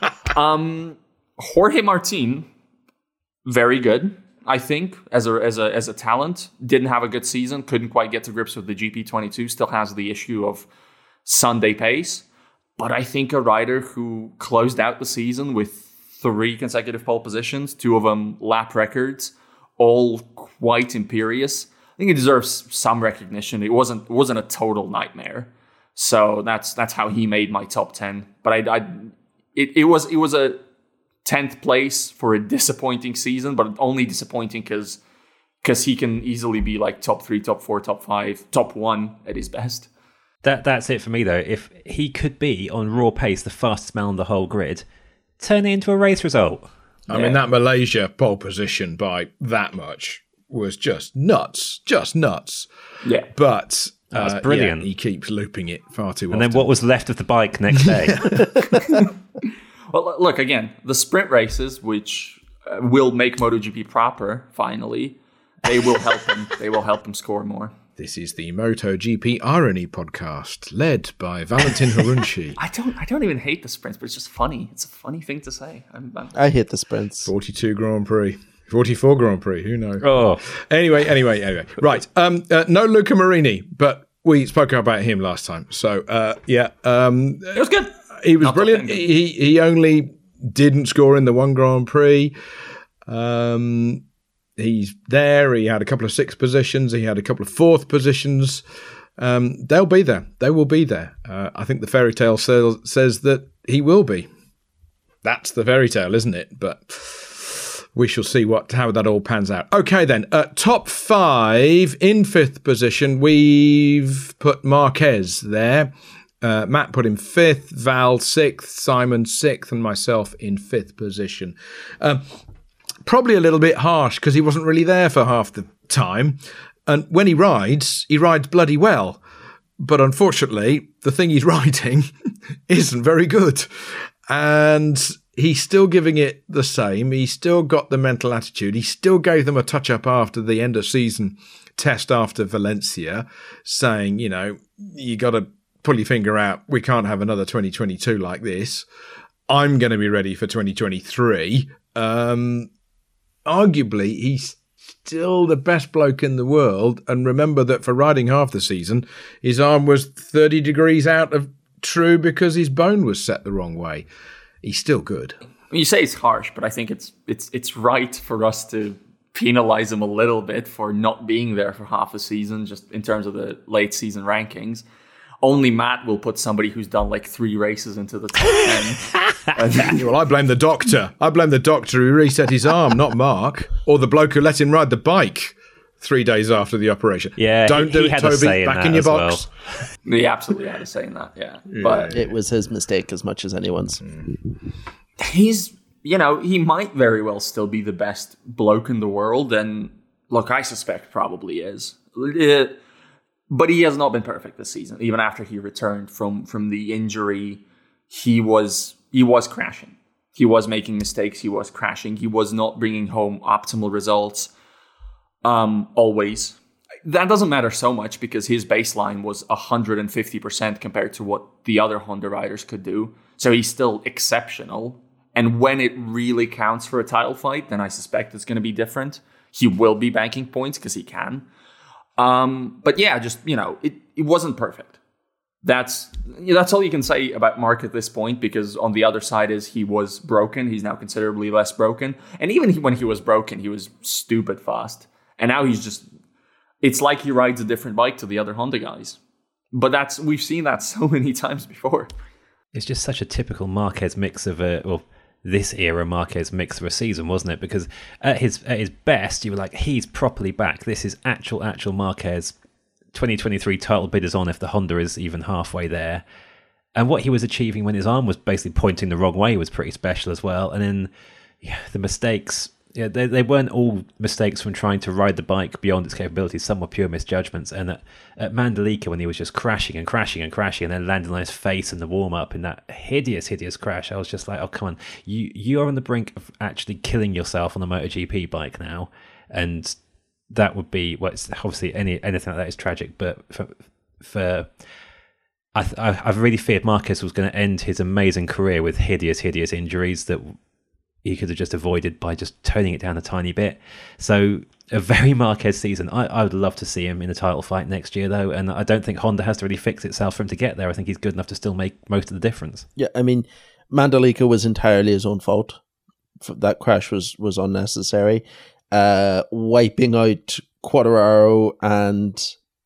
Um, Jorge Martin, very good, I think, as a as a as a talent. Didn't have a good season, couldn't quite get to grips with the G P twenty-two, still has the issue of Sunday pace. But I think a rider who closed out the season with three consecutive pole positions, two of them lap records, all quite imperious. I think he deserves some recognition. It wasn't it wasn't a total nightmare, so that's that's how he made my top ten. But I, I it it was it was a tenth place for a disappointing season, but only disappointing because because he can easily be like top three, top four, top five, top one at his best. That that's it for me though. If he could be on raw pace, the fastest man on the whole grid, turn it into a race result. I yeah. mean, that Malaysia pole position by that much was just nuts, just nuts. Yeah. But that was uh, brilliant. Yeah, he keeps looping it far too and often. And then what was left of the bike next day? Well, look, again, the sprint races, which uh, will make MotoGP proper, finally, they will help him. They will help him score more. This is the MotoGP Irony podcast, led by Valentin Harunchi. I don't I don't even hate the sprints, but it's just funny. It's a funny thing to say. I'm, I'm... I hate the sprints. forty-two Grand Prix. forty-four Grand Prix, who knows? Oh. Anyway, anyway, anyway. Right. Um, uh, no Luca Marini, but we spoke about him last time. So, uh, yeah. Um, it was good. He was Not brilliant. He, he only didn't score in the one Grand Prix. Um, he's there. He had a couple of sixth positions. He had a couple of fourth positions. Um, they'll be there. They will be there. Uh, I think the fairy tale says, says that he will be. That's the fairy tale, isn't it? But we shall see what how that all pans out. Okay, then. Uh, top five. In fifth position, we've put Marquez there. Uh, Matt put him fifth, Val sixth, Simon sixth, and myself in fifth position. Um, probably a little bit harsh because he wasn't really there for half the time. And when he rides, he rides bloody well. But unfortunately, the thing he's riding isn't very good. And he's still giving it the same. He's still got the mental attitude. He still gave them a touch-up after the end of season test after Valencia, saying, you know, you got to pull your finger out. We can't have another twenty twenty-two like this. I'm going to be ready for twenty twenty-three. Um, arguably, he's still the best bloke in the world. And remember that for riding half the season, his arm was thirty degrees out of true because his bone was set the wrong way. He's still good. You say it's harsh, but I think it's it's it's right for us to penalize him a little bit for not being there for half a season, just in terms of the late season rankings. Only Matt will put somebody who's done like three races into the top ten. Well, I blame the doctor. I blame the doctor who reset his arm, not Mark, or the bloke who let him ride the bike three days after the operation. Yeah, don't he, do he it, had Toby. A say in Back that in your as box. Well. He absolutely had a say in that. Yeah, yeah. But it was his mistake as much as anyone's. He's, you know, he might very well still be the best bloke in the world, and look, I suspect probably is. It, But he has not been perfect this season. Even after he returned from, from the injury, he was he was crashing. He was making mistakes. He was crashing. He was not bringing home optimal results. Um, always. That doesn't matter so much because his baseline was one hundred fifty percent compared to what the other Honda riders could do. So he's still exceptional. And when it really counts for a title fight, then I suspect it's going to be different. He will be banking points because he can. Um, but yeah, just, you know, it, it wasn't perfect. That's that's all you can say about Mark at this point, because on the other side is he was broken. He's now considerably less broken. And even when he was broken, he was stupid fast. And now he's just, it's like he rides a different bike to the other Honda guys. But that's, we've seen that so many times before. It's just such a typical Marquez mix of a, well, this era Marquez mix for a season, wasn't it? Because at his at his best, you were like, he's properly back. This is actual, actual Marquez. twenty twenty-three title bid is on if the Honda is even halfway there. And what he was achieving when his arm was basically pointing the wrong way was pretty special as well. And then yeah, the mistakes, yeah, they, they weren't all mistakes from trying to ride the bike beyond its capabilities. Some were pure misjudgments. And at, at Mandalika, when he was just crashing and crashing and crashing and then landing on his face in the warm-up in that hideous, hideous crash, I was just like, oh, come on. You, you're on the brink of actually killing yourself on a MotoGP bike now. And that would be, well, it's obviously any anything like that is tragic, but for... for I, I, I've really feared Marquez was going to end his amazing career with hideous, hideous injuries that he could have just avoided by just toning it down a tiny bit. So a very Marquez season. I, I would love to see him in a title fight next year, though, and I don't think Honda has to really fix itself for him to get there. I think he's good enough to still make most of the difference. Yeah, I mean, Mandalika was entirely his own fault. That crash was, was unnecessary. Uh, wiping out Quartararo and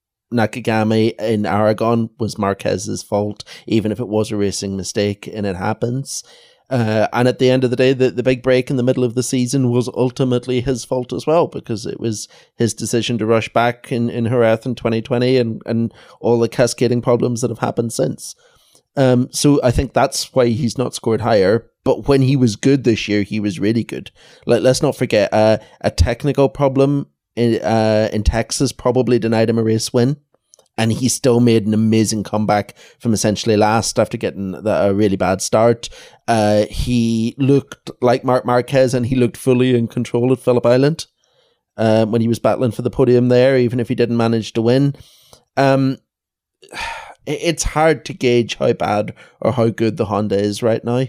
Nakagami in Aragon was Marquez's fault, even if it was a racing mistake, and it happens. Uh, and at the end of the day, the, the big break in the middle of the season was ultimately his fault as well, because it was his decision to rush back in, in Jerez in twenty twenty and, and all the cascading problems that have happened since. Um, so I think that's why he's not scored higher. But when he was good this year, he was really good. Let, let's not forget, uh, a technical problem in, uh, in Texas probably denied him a race win. And he still made an amazing comeback from essentially last after getting the, a really bad start. Uh, he looked like Marc Marquez, and he looked fully in control at Phillip Island uh, when he was battling for the podium there, even if he didn't manage to win. Um, it's hard to gauge how bad or how good the Honda is right now,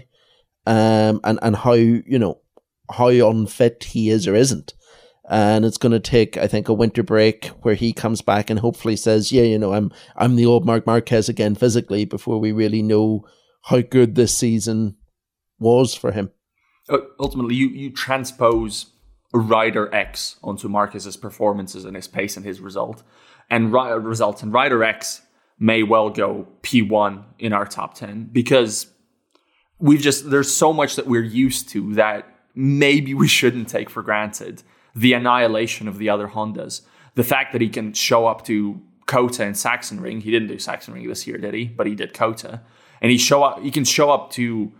um, and, and how, you know, how unfit he is or isn't. And it's going to take, I think, a winter break where he comes back and hopefully says, yeah, you know, I'm I'm the old Marc Marquez again physically, before we really know how good this season was for him. ultimately you, you transpose Rider X onto Marquez's performances and his pace and his result. And ri- result and Rider X may well go P one in our top ten because we've just, there's so much that we're used to that maybe we shouldn't take for granted. The annihilation of the other Hondas. The fact that he can show up to Kota and Sachsenring. He didn't do Sachsenring this year, did he? But he did Kota. And he show up. He can show up to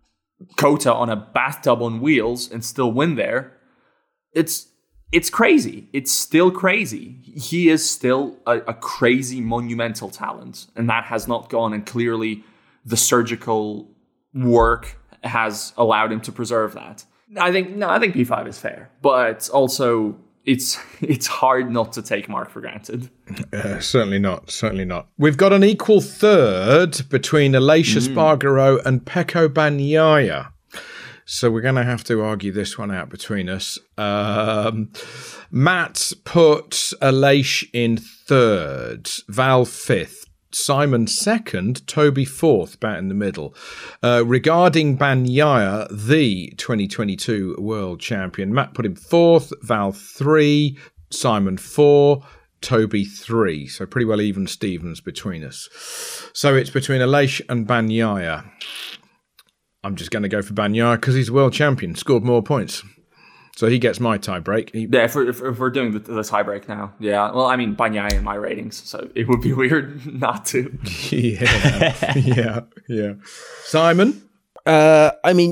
Kota on a bathtub on wheels and still win there. It's it's crazy. It's still crazy. He is still a, a crazy monumental talent. And that has not gone. And clearly the surgical work has allowed him to preserve that. I think no, I think P five is fair, but also it's it's hard not to take Marc for granted. Uh, certainly not, certainly not. We've got an equal third between Aleix Espargaro mm. and Pecco Bagnaia. So we're going to have to argue this one out between us. Um, Matt put Aleix in third, Val fifth, Simon second, Toby fourth, about in the middle. Uh, regarding Bagnaia, the twenty twenty-two world champion, Matt put him fourth, Val three, Simon four, Toby three. So pretty well even Stevens between us. So it's between Aleix and Bagnaia. I'm just going to go for Bagnaia because he's the world champion, scored more points. So he gets my tie break. He- yeah, if we're, if we're doing the, the tie break now, yeah. Well, I mean, Bagnaia in my ratings, so it would be weird not to. yeah, yeah, yeah. Simon? Uh, I mean,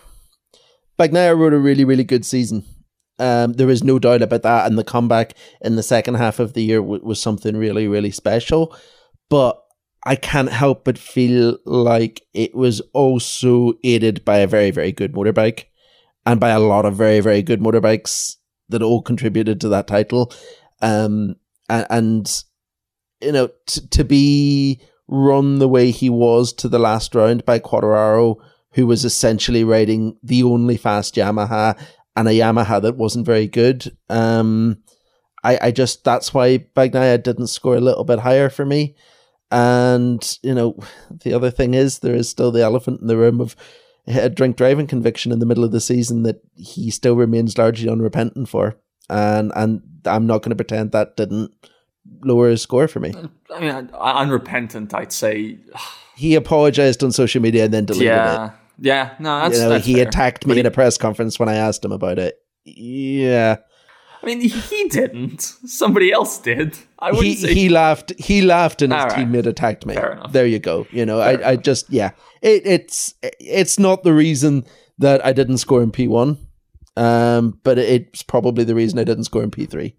Bagnaia wrote a really, really good season. Um, there is no doubt about that, and the comeback in the second half of the year w- was something really, really special. But I can't help but feel like it was also aided by a very, very good motorbike. And by a lot of very, very good motorbikes that all contributed to that title. Um, and, and you know, t- to be run the way he was to the last round by Quartararo, who was essentially riding the only fast Yamaha and a Yamaha that wasn't very good. Um, I, I just, that's why Bagnaia didn't score a little bit higher for me. And, you know, the other thing is there is still the elephant in the room of a drink driving conviction in the middle of the season that he still remains largely unrepentant for. And and I'm not going to pretend that didn't lower his score for me. I mean, unrepentant, I'd say. He apologized on social media and then deleted yeah. it. Yeah, no, that's, you know, that's he fair. attacked me but in he, a press conference when I asked him about it. Yeah. I mean, he didn't. Somebody else did. I wouldn't he, say he laughed. He laughed, and his All right. teammate attacked me. Fair enough. There you go. You know, Fair I, I enough. just yeah. It, it's it's not the reason that I didn't score in P one, um, but it's probably the reason I didn't score in P three.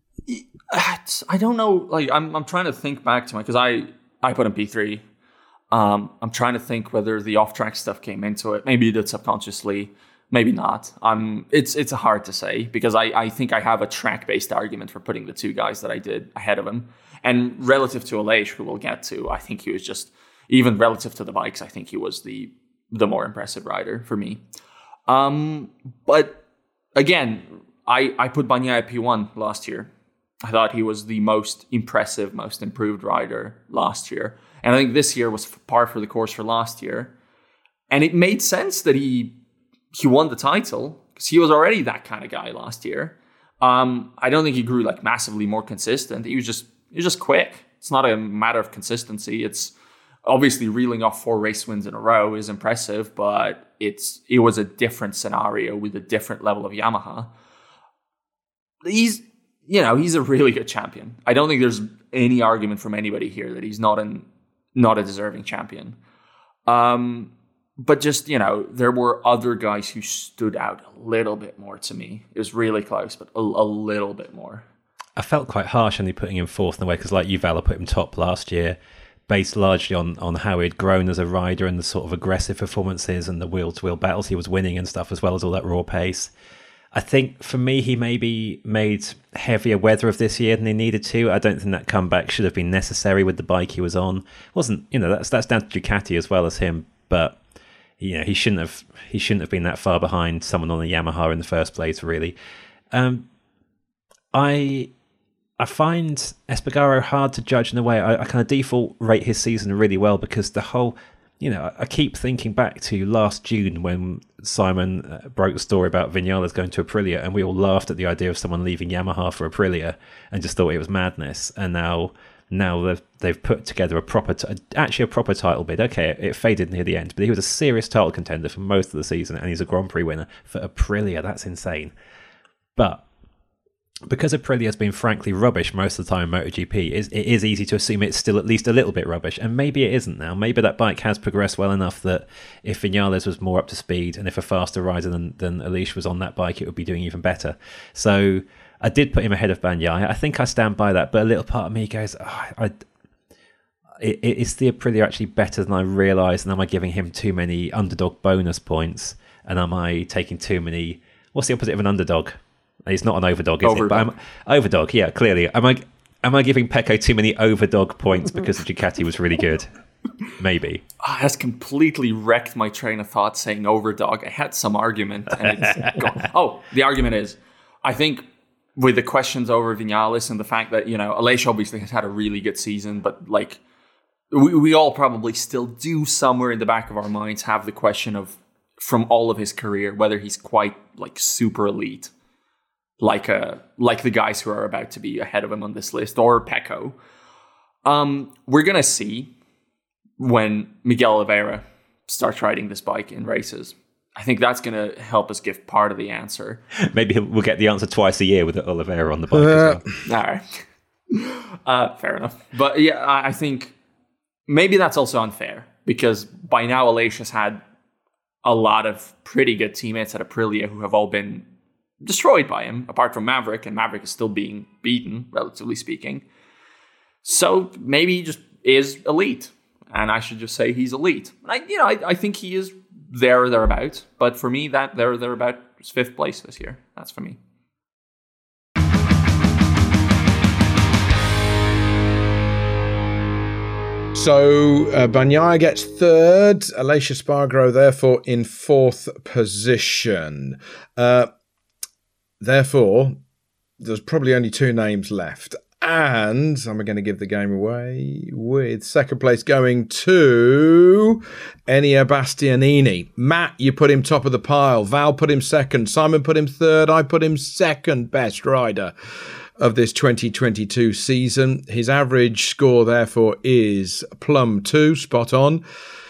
I don't know. Like, I'm I'm trying to think back to my because I I put in P three. Um, I'm trying to think whether the off track stuff came into it. Maybe it did subconsciously. Maybe not. Um, it's it's hard to say because I, I think I have a track-based argument for putting the two guys that I did ahead of him. And relative to Aleix, who we'll get to, I think he was just, even relative to the bikes, I think he was the the more impressive rider for me. Um, but again, I, I put Bagnaia P one last year. I thought he was the most impressive, most improved rider last year. And I think this year was par for the course for last year. And it made sense that he... He won the title because he was already that kind of guy last year. Um, I don't think he grew like massively more consistent. He was just he was just quick. It's not a matter of consistency. It's obviously reeling off four race wins in a row is impressive, but it's it was a different scenario with a different level of Yamaha. He's you know he's a really good champion. I don't think there's any argument from anybody here that he's not an not a deserving champion. Um. But just, you know, there were other guys who stood out a little bit more to me. It was really close, but a, a little bit more. I felt quite harsh only putting him fourth in a way, because like you, Val, I put him top last year, based largely on, on how he'd grown as a rider and the sort of aggressive performances and the wheel-to-wheel battles he was winning and stuff, as well as all that raw pace. I think for me, he maybe made heavier weather of this year than he needed to. I don't think that comeback should have been necessary with the bike he was on. It wasn't, you know, that's that's down to Ducati as well as him, but you know, he shouldn't have he shouldn't have been that far behind someone on the Yamaha in the first place, really. Um, I I find Espargaro hard to judge in a way. I, I kind of default rate his season really well because the whole, you know, I keep thinking back to last June when Simon uh, broke the story about Vinales going to Aprilia, and we all laughed at the idea of someone leaving Yamaha for Aprilia and just thought it was madness. And now, now they've they've put together a proper, t- actually a proper title bid. Okay, it, it faded near the end, but he was a serious title contender for most of the season, and he's a Grand Prix winner for Aprilia. That's insane. But because Aprilia has been frankly rubbish most of the time in MotoGP, it is easy to assume it's still at least a little bit rubbish, and maybe it isn't now. Maybe that bike has progressed well enough that if Vinales was more up to speed and if a faster rider than, than Aleix was on that bike, it would be doing even better. So I did put him ahead of Bagnaia. I think I stand by that, but a little part of me goes, oh, I, it, is the Aprilia actually better than I realised, and am I giving him too many underdog bonus points, and am I taking too many... What's the opposite of an underdog? He's not an overdog, is overdog. it? But I'm, overdog, yeah, clearly. Am I am I giving Pecco too many overdog points because the Ducati was really good? Maybe. Oh, that's completely wrecked my train of thought saying overdog. I had some argument. And it's gone. Oh, the argument is, I think with the questions over Vinales and the fact that, you know, Aleix obviously has had a really good season, but like, we, we all probably still do somewhere in the back of our minds have the question of, from all of his career, whether he's quite like super elite. Like uh, like the guys who are about to be ahead of him on this list, or Pecco. Um, we're going to see when Miguel Oliveira starts riding this bike in races. I think that's going to help us give part of the answer. Maybe we'll get the answer twice a year with Oliveira on the bike uh, as well. All right. Uh, fair enough. But yeah, I think maybe that's also unfair, because by now Aleix has had a lot of pretty good teammates at Aprilia who have all been destroyed by him, apart from Maverick, and Maverick is still being beaten, relatively speaking. So maybe he just is elite, and I should just say he's elite. I, you know, I, I think he is there or thereabouts, but for me, that there or thereabout is fifth place this year. That's for me. So uh, Bagnaia gets third, Aleix Espargaro therefore in fourth position. Uh, Therefore, there's probably only two names left. And I'm going to give the game away with second place going to Enea Bastianini. Matt, you put him top of the pile. Val put him second. Simon put him third. I put him second best rider of this twenty twenty-two season. His average score, therefore, is plumb two, spot on.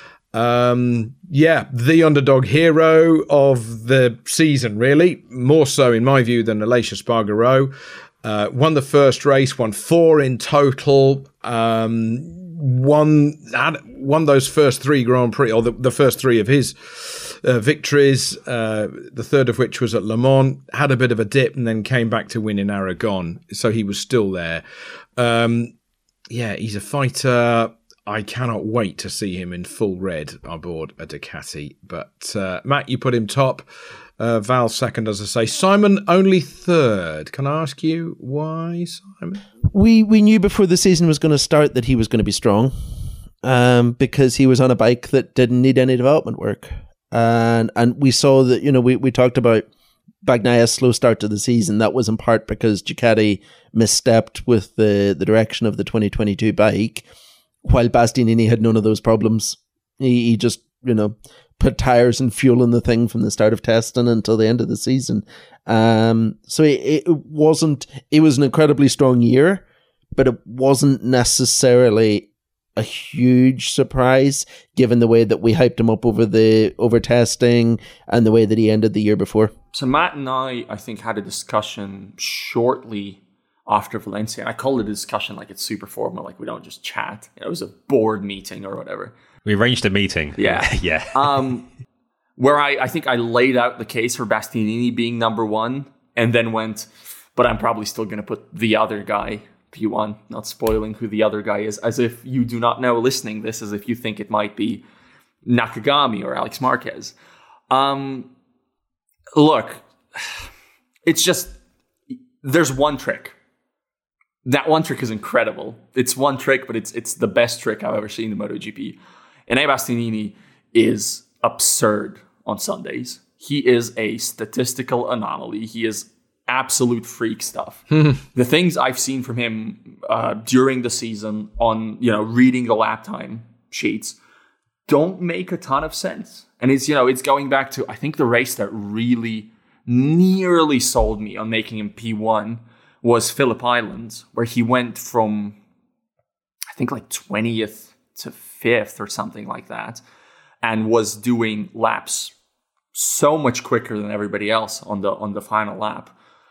Um, yeah, the underdog hero of the season, really. More so, in my view, than Aleix Espargaro. Uh, won the first race, won four in total. Um, won, had, won those first three Grand Prix, or the, the first three of his uh, victories, uh, the third of which was at Le Mans. Had a bit of a dip and then came back to win in Aragon. So he was still there. Um, yeah, he's a fighter. I cannot wait to see him in full red aboard a Ducati. But uh, Matt, you put him top. Uh, Val second, as I say. Simon only third. Can I ask you why, Simon? We we knew before the season was going to start that he was going to be strong, um, because he was on a bike that didn't need any development work, and and we saw that, you know, we we talked about Bagnaia's slow start to the season. That was in part because Ducati misstepped with the the direction of the twenty twenty-two bike. While Bastianini had none of those problems. He, he just, you know, put tires and fuel in the thing from the start of testing until the end of the season. Um, so it, it wasn't, it was an incredibly strong year, but it wasn't necessarily a huge surprise given the way that we hyped him up over the over testing and the way that he ended the year before. So Matt and I, I think, had a discussion shortly after Valencia. I call it a discussion like it's super formal, like we don't just chat. You know, it was a board meeting or whatever. We arranged a meeting. Yeah. yeah. Um, where I, I think I laid out the case for Bastianini being number one and then went, but I'm probably still going to put the other guy P one, not spoiling who the other guy is, as if you do not know listening this, as if you think it might be Nakagami or Alex Marquez. Um, look, it's just, there's one trick. That one trick is incredible. It's one trick, but it's it's the best trick I've ever seen in MotoGP. Enea Bastianini is absurd on Sundays. He is a statistical anomaly. He is absolute freak stuff. The things I've seen from him uh, during the season on, you know, reading the lap time sheets, don't make a ton of sense. And it's, you know, it's going back to, I think the race that really nearly sold me on making him P one was Phillip Island, where he went from, I think like twentieth to fifth or something like that, and was doing laps so much quicker than everybody else on the on the final lap.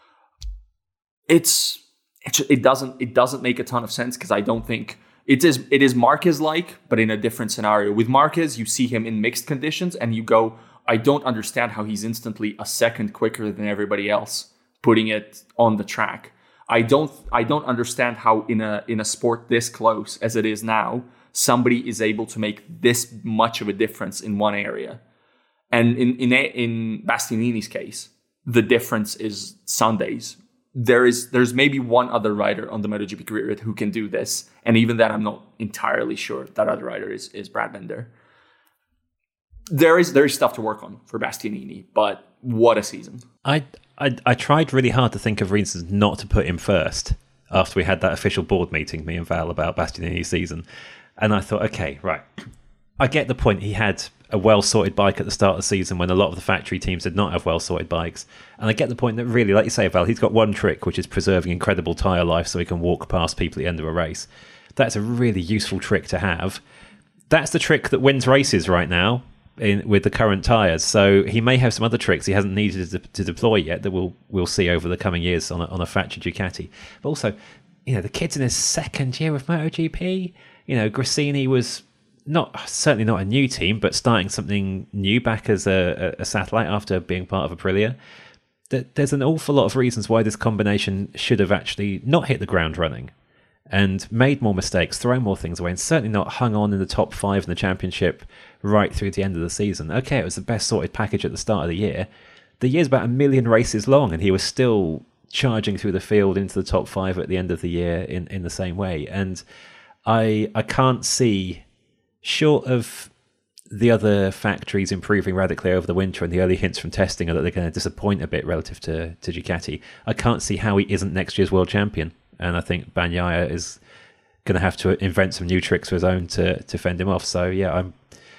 It's it, it doesn't it doesn't make a ton of sense, because I don't think it is it is Marquez-like, but in a different scenario. With Marquez, you see him in mixed conditions and you go, I don't understand how he's instantly a second quicker than everybody else putting it on the track. I don't I don't understand how in a in a sport this close as it is now, somebody is able to make this much of a difference in one area. And in in in Bastianini's case, the difference is Sundays. There is there's maybe one other rider on the MotoGP grid who can do this, and even that I'm not entirely sure that other rider is is Brad Binder. There is there is stuff to work on for Bastianini, but what a season! I I, I tried really hard to think of reasons not to put him first after we had that official board meeting, me and Val, about Bastianini's season, and I thought, okay, right, I get the point. He had a well-sorted bike at the start of the season when a lot of the factory teams did not have well-sorted bikes. And I get the point that really, like you say, Val, he's got one trick, which is preserving incredible tyre life so he can walk past people at the end of a race. That's a really useful trick to have. That's the trick that wins races right now in, with the current tyres. So he may have some other tricks he hasn't needed to, to deploy yet that we'll we'll see over the coming years on a, on a factory Ducati. But also, you know, the kid's in his second year of MotoGP. You know, Gresini was not certainly not a new team, but starting something new back as a, a satellite after being part of Aprilia. There's an awful lot of reasons why this combination should have actually not hit the ground running and made more mistakes, thrown more things away, and certainly not hung on in the top five in the championship right through the end of the season. Okay, it was the best sorted package at the start of the year. The year's about a million races long, and he was still charging through the field into the top five at the end of the year in, in the same way. And I I can't see, short of the other factories improving radically over the winter and the early hints from testing are that they're going to disappoint a bit relative to, to Ducati, I can't see how he isn't next year's world champion. And I think Bagnaia is going to have to invent some new tricks of his own to, to fend him off. So yeah, I'm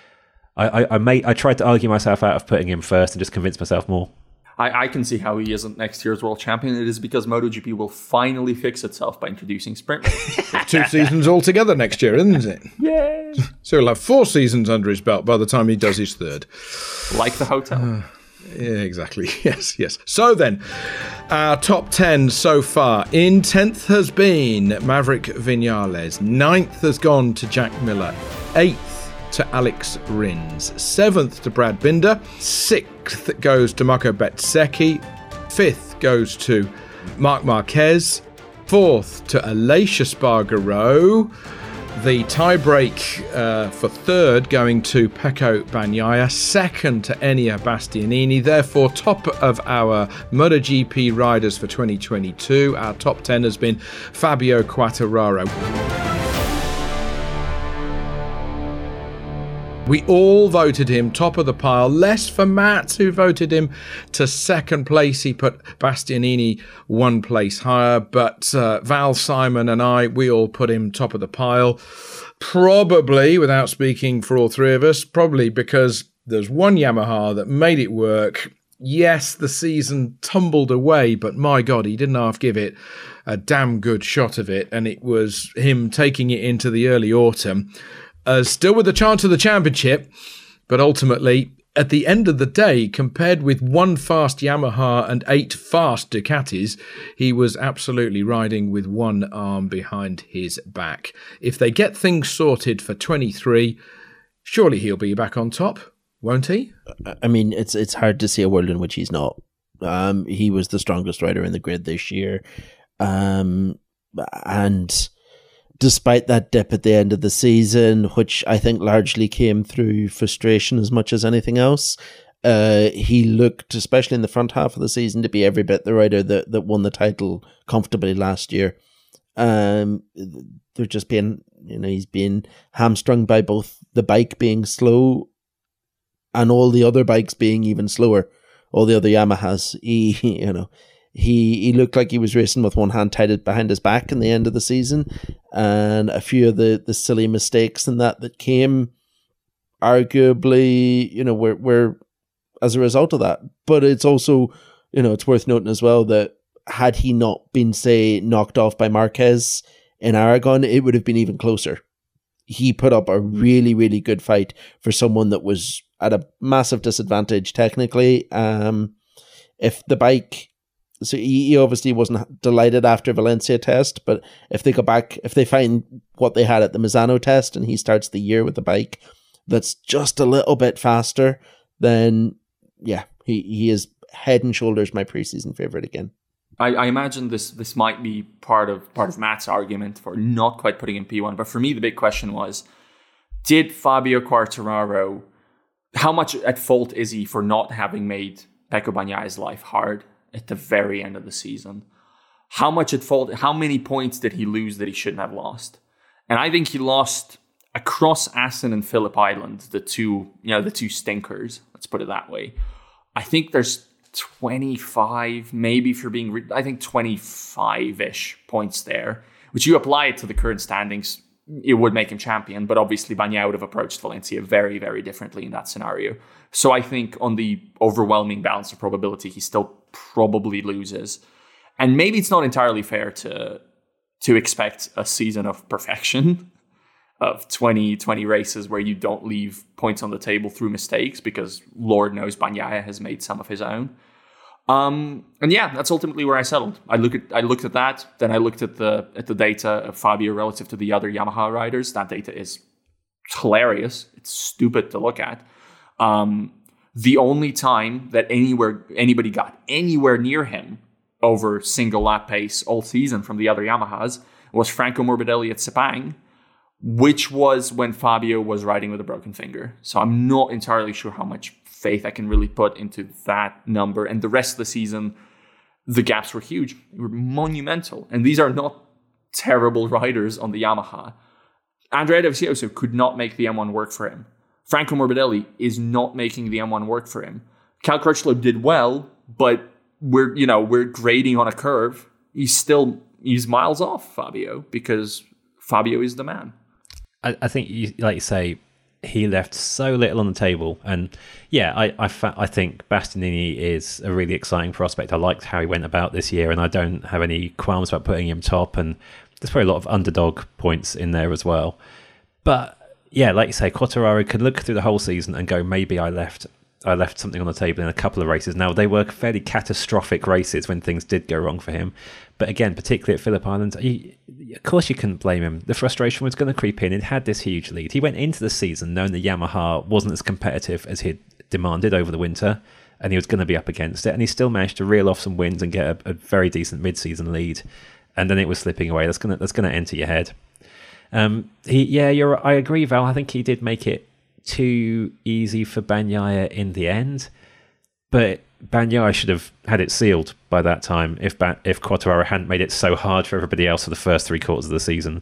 I I, I, made, I tried to argue myself out of putting him first and just convince myself more. I, I can see how he isn't next year's world champion. It is because MotoGP will finally fix itself by introducing sprint races. Two seasons altogether next year, isn't it? Yay! So he'll have four seasons under his belt by the time he does his third. Like the hotel. Uh, yeah, exactly. Yes, yes. So then, our top ten so far. In tenth has been Maverick Vinales. Ninth has gone to Jack Miller. Eighth to Alex Rins. Seventh to Brad Binder. Sixth goes to Marco Bezzecchi. Fifth goes to Marc Marquez. Fourth to Aleix Espargaro. The tie-break uh, for third going to Pecco Bagnaia. Second to Enea Bastianini. Therefore, top of our MotoGP riders for twenty twenty-two. Our top ten has been Fabio Quartararo. We all voted him top of the pile, less for Matt, who voted him to second place. He put Bastianini one place higher, but uh, Val, Simon and I, we all put him top of the pile. Probably, without speaking for all three of us, probably because there's one Yamaha that made it work. Yes, the season tumbled away, but my God, he didn't half give it a damn good shot of it, and it was him taking it into the early autumn. Uh, still with a chance of the championship, but ultimately, at the end of the day, compared with one fast Yamaha and eight fast Ducatis, he was absolutely riding with one arm behind his back. If they get things sorted for twenty-three, surely he'll be back on top, won't he? I mean, it's it's hard to see a world in which he's not. Um, he was the strongest rider in the grid this year, um, and despite that dip at the end of the season, which I think largely came through frustration as much as anything else, uh, he looked, especially in the front half of the season, to be every bit the rider that, that won the title comfortably last year. Um, they're just being, you know, he's being hamstrung by both the bike being slow and all the other bikes being even slower. All the other Yamahas, he, you know, He he looked like he was racing with one hand tied behind his back in the end of the season, and a few of the, the silly mistakes and that that came arguably, you know, we're we're as a result of that. But it's also, you know, it's worth noting as well that had he not been, say, knocked off by Marquez in Aragon, it would have been even closer. He put up a really, really good fight for someone that was at a massive disadvantage technically. Um, if the bike, so he, he obviously wasn't delighted after Valencia test, but if they go back, if they find what they had at the Misano test and he starts the year with a bike that's just a little bit faster, then yeah, he, he is head and shoulders my preseason favorite again. I, I imagine this this might be part of part of Matt's argument for not quite putting in P one. But for me, the big question was, did Fabio Quartararo, how much at fault is he for not having made Pecco Bagnaия's life hard at the very end of the season? How much at fault, how many points did he lose that he shouldn't have lost? And I think he lost across Assen and Phillip Island, the two, you know, the two stinkers, let's put it that way. I think there's twenty-five, maybe if you're being, re- I think twenty-five-ish points there, which you apply it to the current standings, it would make him champion, but obviously Bagnaia would have approached Valencia very, very differently in that scenario. So I think on the overwhelming balance of probability, he still probably loses. And maybe it's not entirely fair to to expect a season of perfection, of twenty, twenty races where you don't leave points on the table through mistakes, because Lord knows Bagnaia has made some of his own. Um, and yeah, that's ultimately where I settled. I look at I looked at that, then I looked at the at the data of Fabio relative to the other Yamaha riders. That data is hilarious. It's stupid to look at. Um, the only time that anywhere anybody got anywhere near him over single lap pace all season from the other Yamahas was Franco Morbidelli at Sepang, which was when Fabio was riding with a broken finger. So I'm not entirely sure how much faith I can really put into that number. And the rest of the season, the gaps were huge. They were monumental. And these are not terrible riders on the Yamaha. Andrea Dovizioso could not make the M one work for him. Franco Morbidelli is not making the M one work for him. Cal Crutchlow did well, but we're, you know, we're grading on a curve. He's still, he's miles off Fabio, because Fabio is the man. I, I think, you, like you say, he left so little on the table. And yeah, I I, fa- I think Bastianini is a really exciting prospect. I liked how he went about this year, and I don't have any qualms about putting him top. And there's probably a lot of underdog points in there as well. But yeah, like you say, Quartararo could look through the whole season and go, maybe I left I left something on the table in a couple of races. Now, they were fairly catastrophic races when things did go wrong for him. But again, particularly at Phillip Island, he, of course you couldn't blame him. The frustration was going to creep in. It had this huge lead. He went into the season knowing the Yamaha wasn't as competitive as he'd demanded over the winter, and he was going to be up against it. And he still managed to reel off some wins and get a, a very decent mid-season lead. And then it was slipping away. That's going to that's going to enter your head. Um, he, yeah, you're. I agree, Val. I think he did make it too easy for Bagnaia in the end, but Bagnaia should have had it sealed by that time if ba- if Quartararo hadn't made it so hard for everybody else for the first three quarters of the season.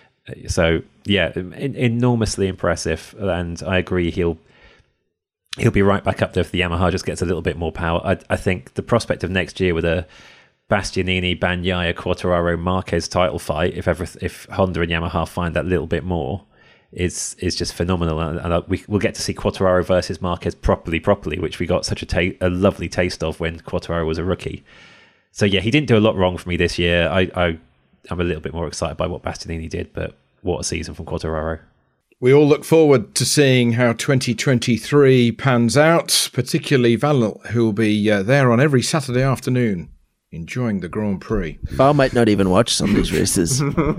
So yeah, in, enormously impressive, and I agree he'll he'll be right back up there if the Yamaha just gets a little bit more power. I, I think the prospect of next year with a Bastianini, Bagnaia, Quartararo, Marquez title fight, if ever if Honda and Yamaha find that little bit more, is is just phenomenal, and, and we, we'll get to see Quartararo versus Marquez properly, properly, which we got such a, ta- a lovely taste of when Quartararo was a rookie. So yeah, he didn't do a lot wrong for me this year. I, I I'm a little bit more excited by what Bastianini did, but what a season from Quartararo. We all look forward to seeing how twenty twenty-three pans out, particularly Val, who will be uh, there on every Saturday afternoon, enjoying the Grand Prix. Val might not even watch some of these races.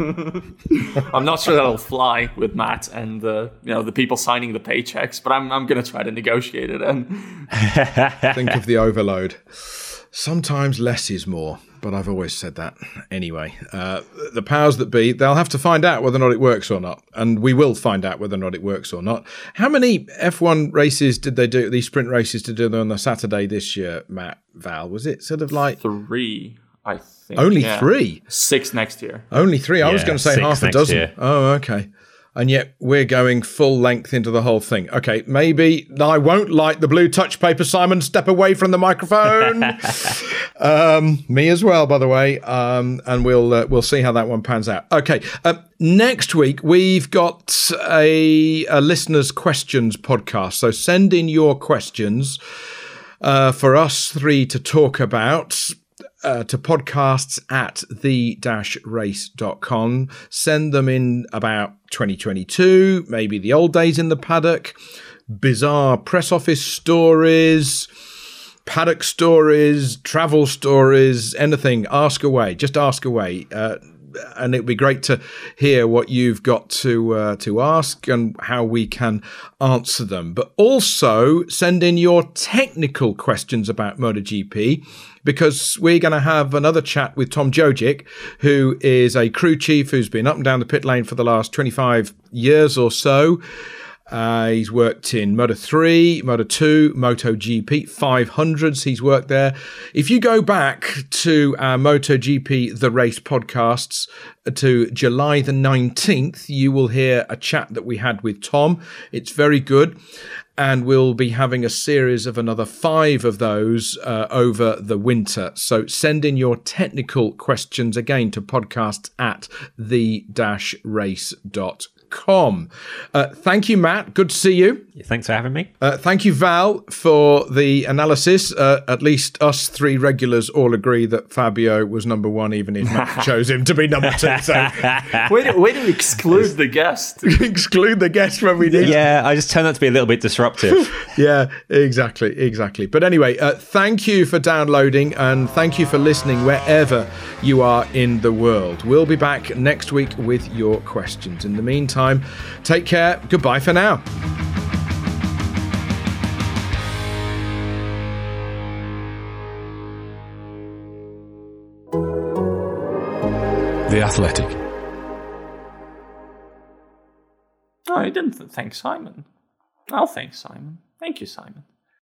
I'm not sure that'll fly with Matt and uh, you know the people signing the paychecks, but I'm I'm going to try to negotiate it. And think of the overload. Sometimes less is more, but I've always said that. Anyway, uh, the powers that be, they'll have to find out whether or not it works or not, and we will find out whether or not it works or not. How many F one races did they do, these sprint races, to do on the Saturday this year, Matt, Val? Was it sort of like... Three, I think. Only yeah. three? Six next year. Only three? I yeah, was going to say half a dozen. Year. Oh, okay. And yet we're going full length into the whole thing. Okay, maybe I won't like the blue touch paper, Simon. Step away from the microphone. Um, me as well, by the way. Um, and we'll uh, we'll see how that one pans out. Okay. Uh, next week we've got a, a listeners' questions podcast. So send in your questions uh, for us three to talk about. Uh, to podcasts at the dash race dot com. Send them in about twenty twenty-two, maybe the old days in the paddock, bizarre press office stories, paddock stories, travel stories, anything. Ask away. Just ask away. Uh, and it'd be great to hear what you've got to uh, to ask and how we can answer them. But also send in your technical questions about MotoGP, because we're going to have another chat with Tom Jojic, who is a crew chief who's been up and down the pit lane for the last twenty-five years or so. Uh, he's worked in Moto three, Moto two, MotoGP five hundreds. He's worked there. If you go back to our MotoGP The Race podcasts to July the nineteenth, you will hear a chat that we had with Tom. It's very good. And we'll be having a series of another five of those uh, over the winter. So send in your technical questions again to podcasts at the dash race dot com. Uh, thank you, Matt. Good to see you. Thanks for having me. Uh, thank you, Val, for the analysis. Uh, at least us three regulars all agree that Fabio was number one, even if Matt chose him to be number two. So way, to, way to exclude the guest. exclude the guest when we did. Yeah, I just turned out to be a little bit disruptive. Yeah, exactly, exactly. But anyway, uh, thank you for downloading and thank you for listening wherever you are in the world. We'll be back next week with your questions. In the meantime, take care. Goodbye for now. The Athletic. Oh, I didn't thank Simon. I'll thank Simon. Thank you, Simon.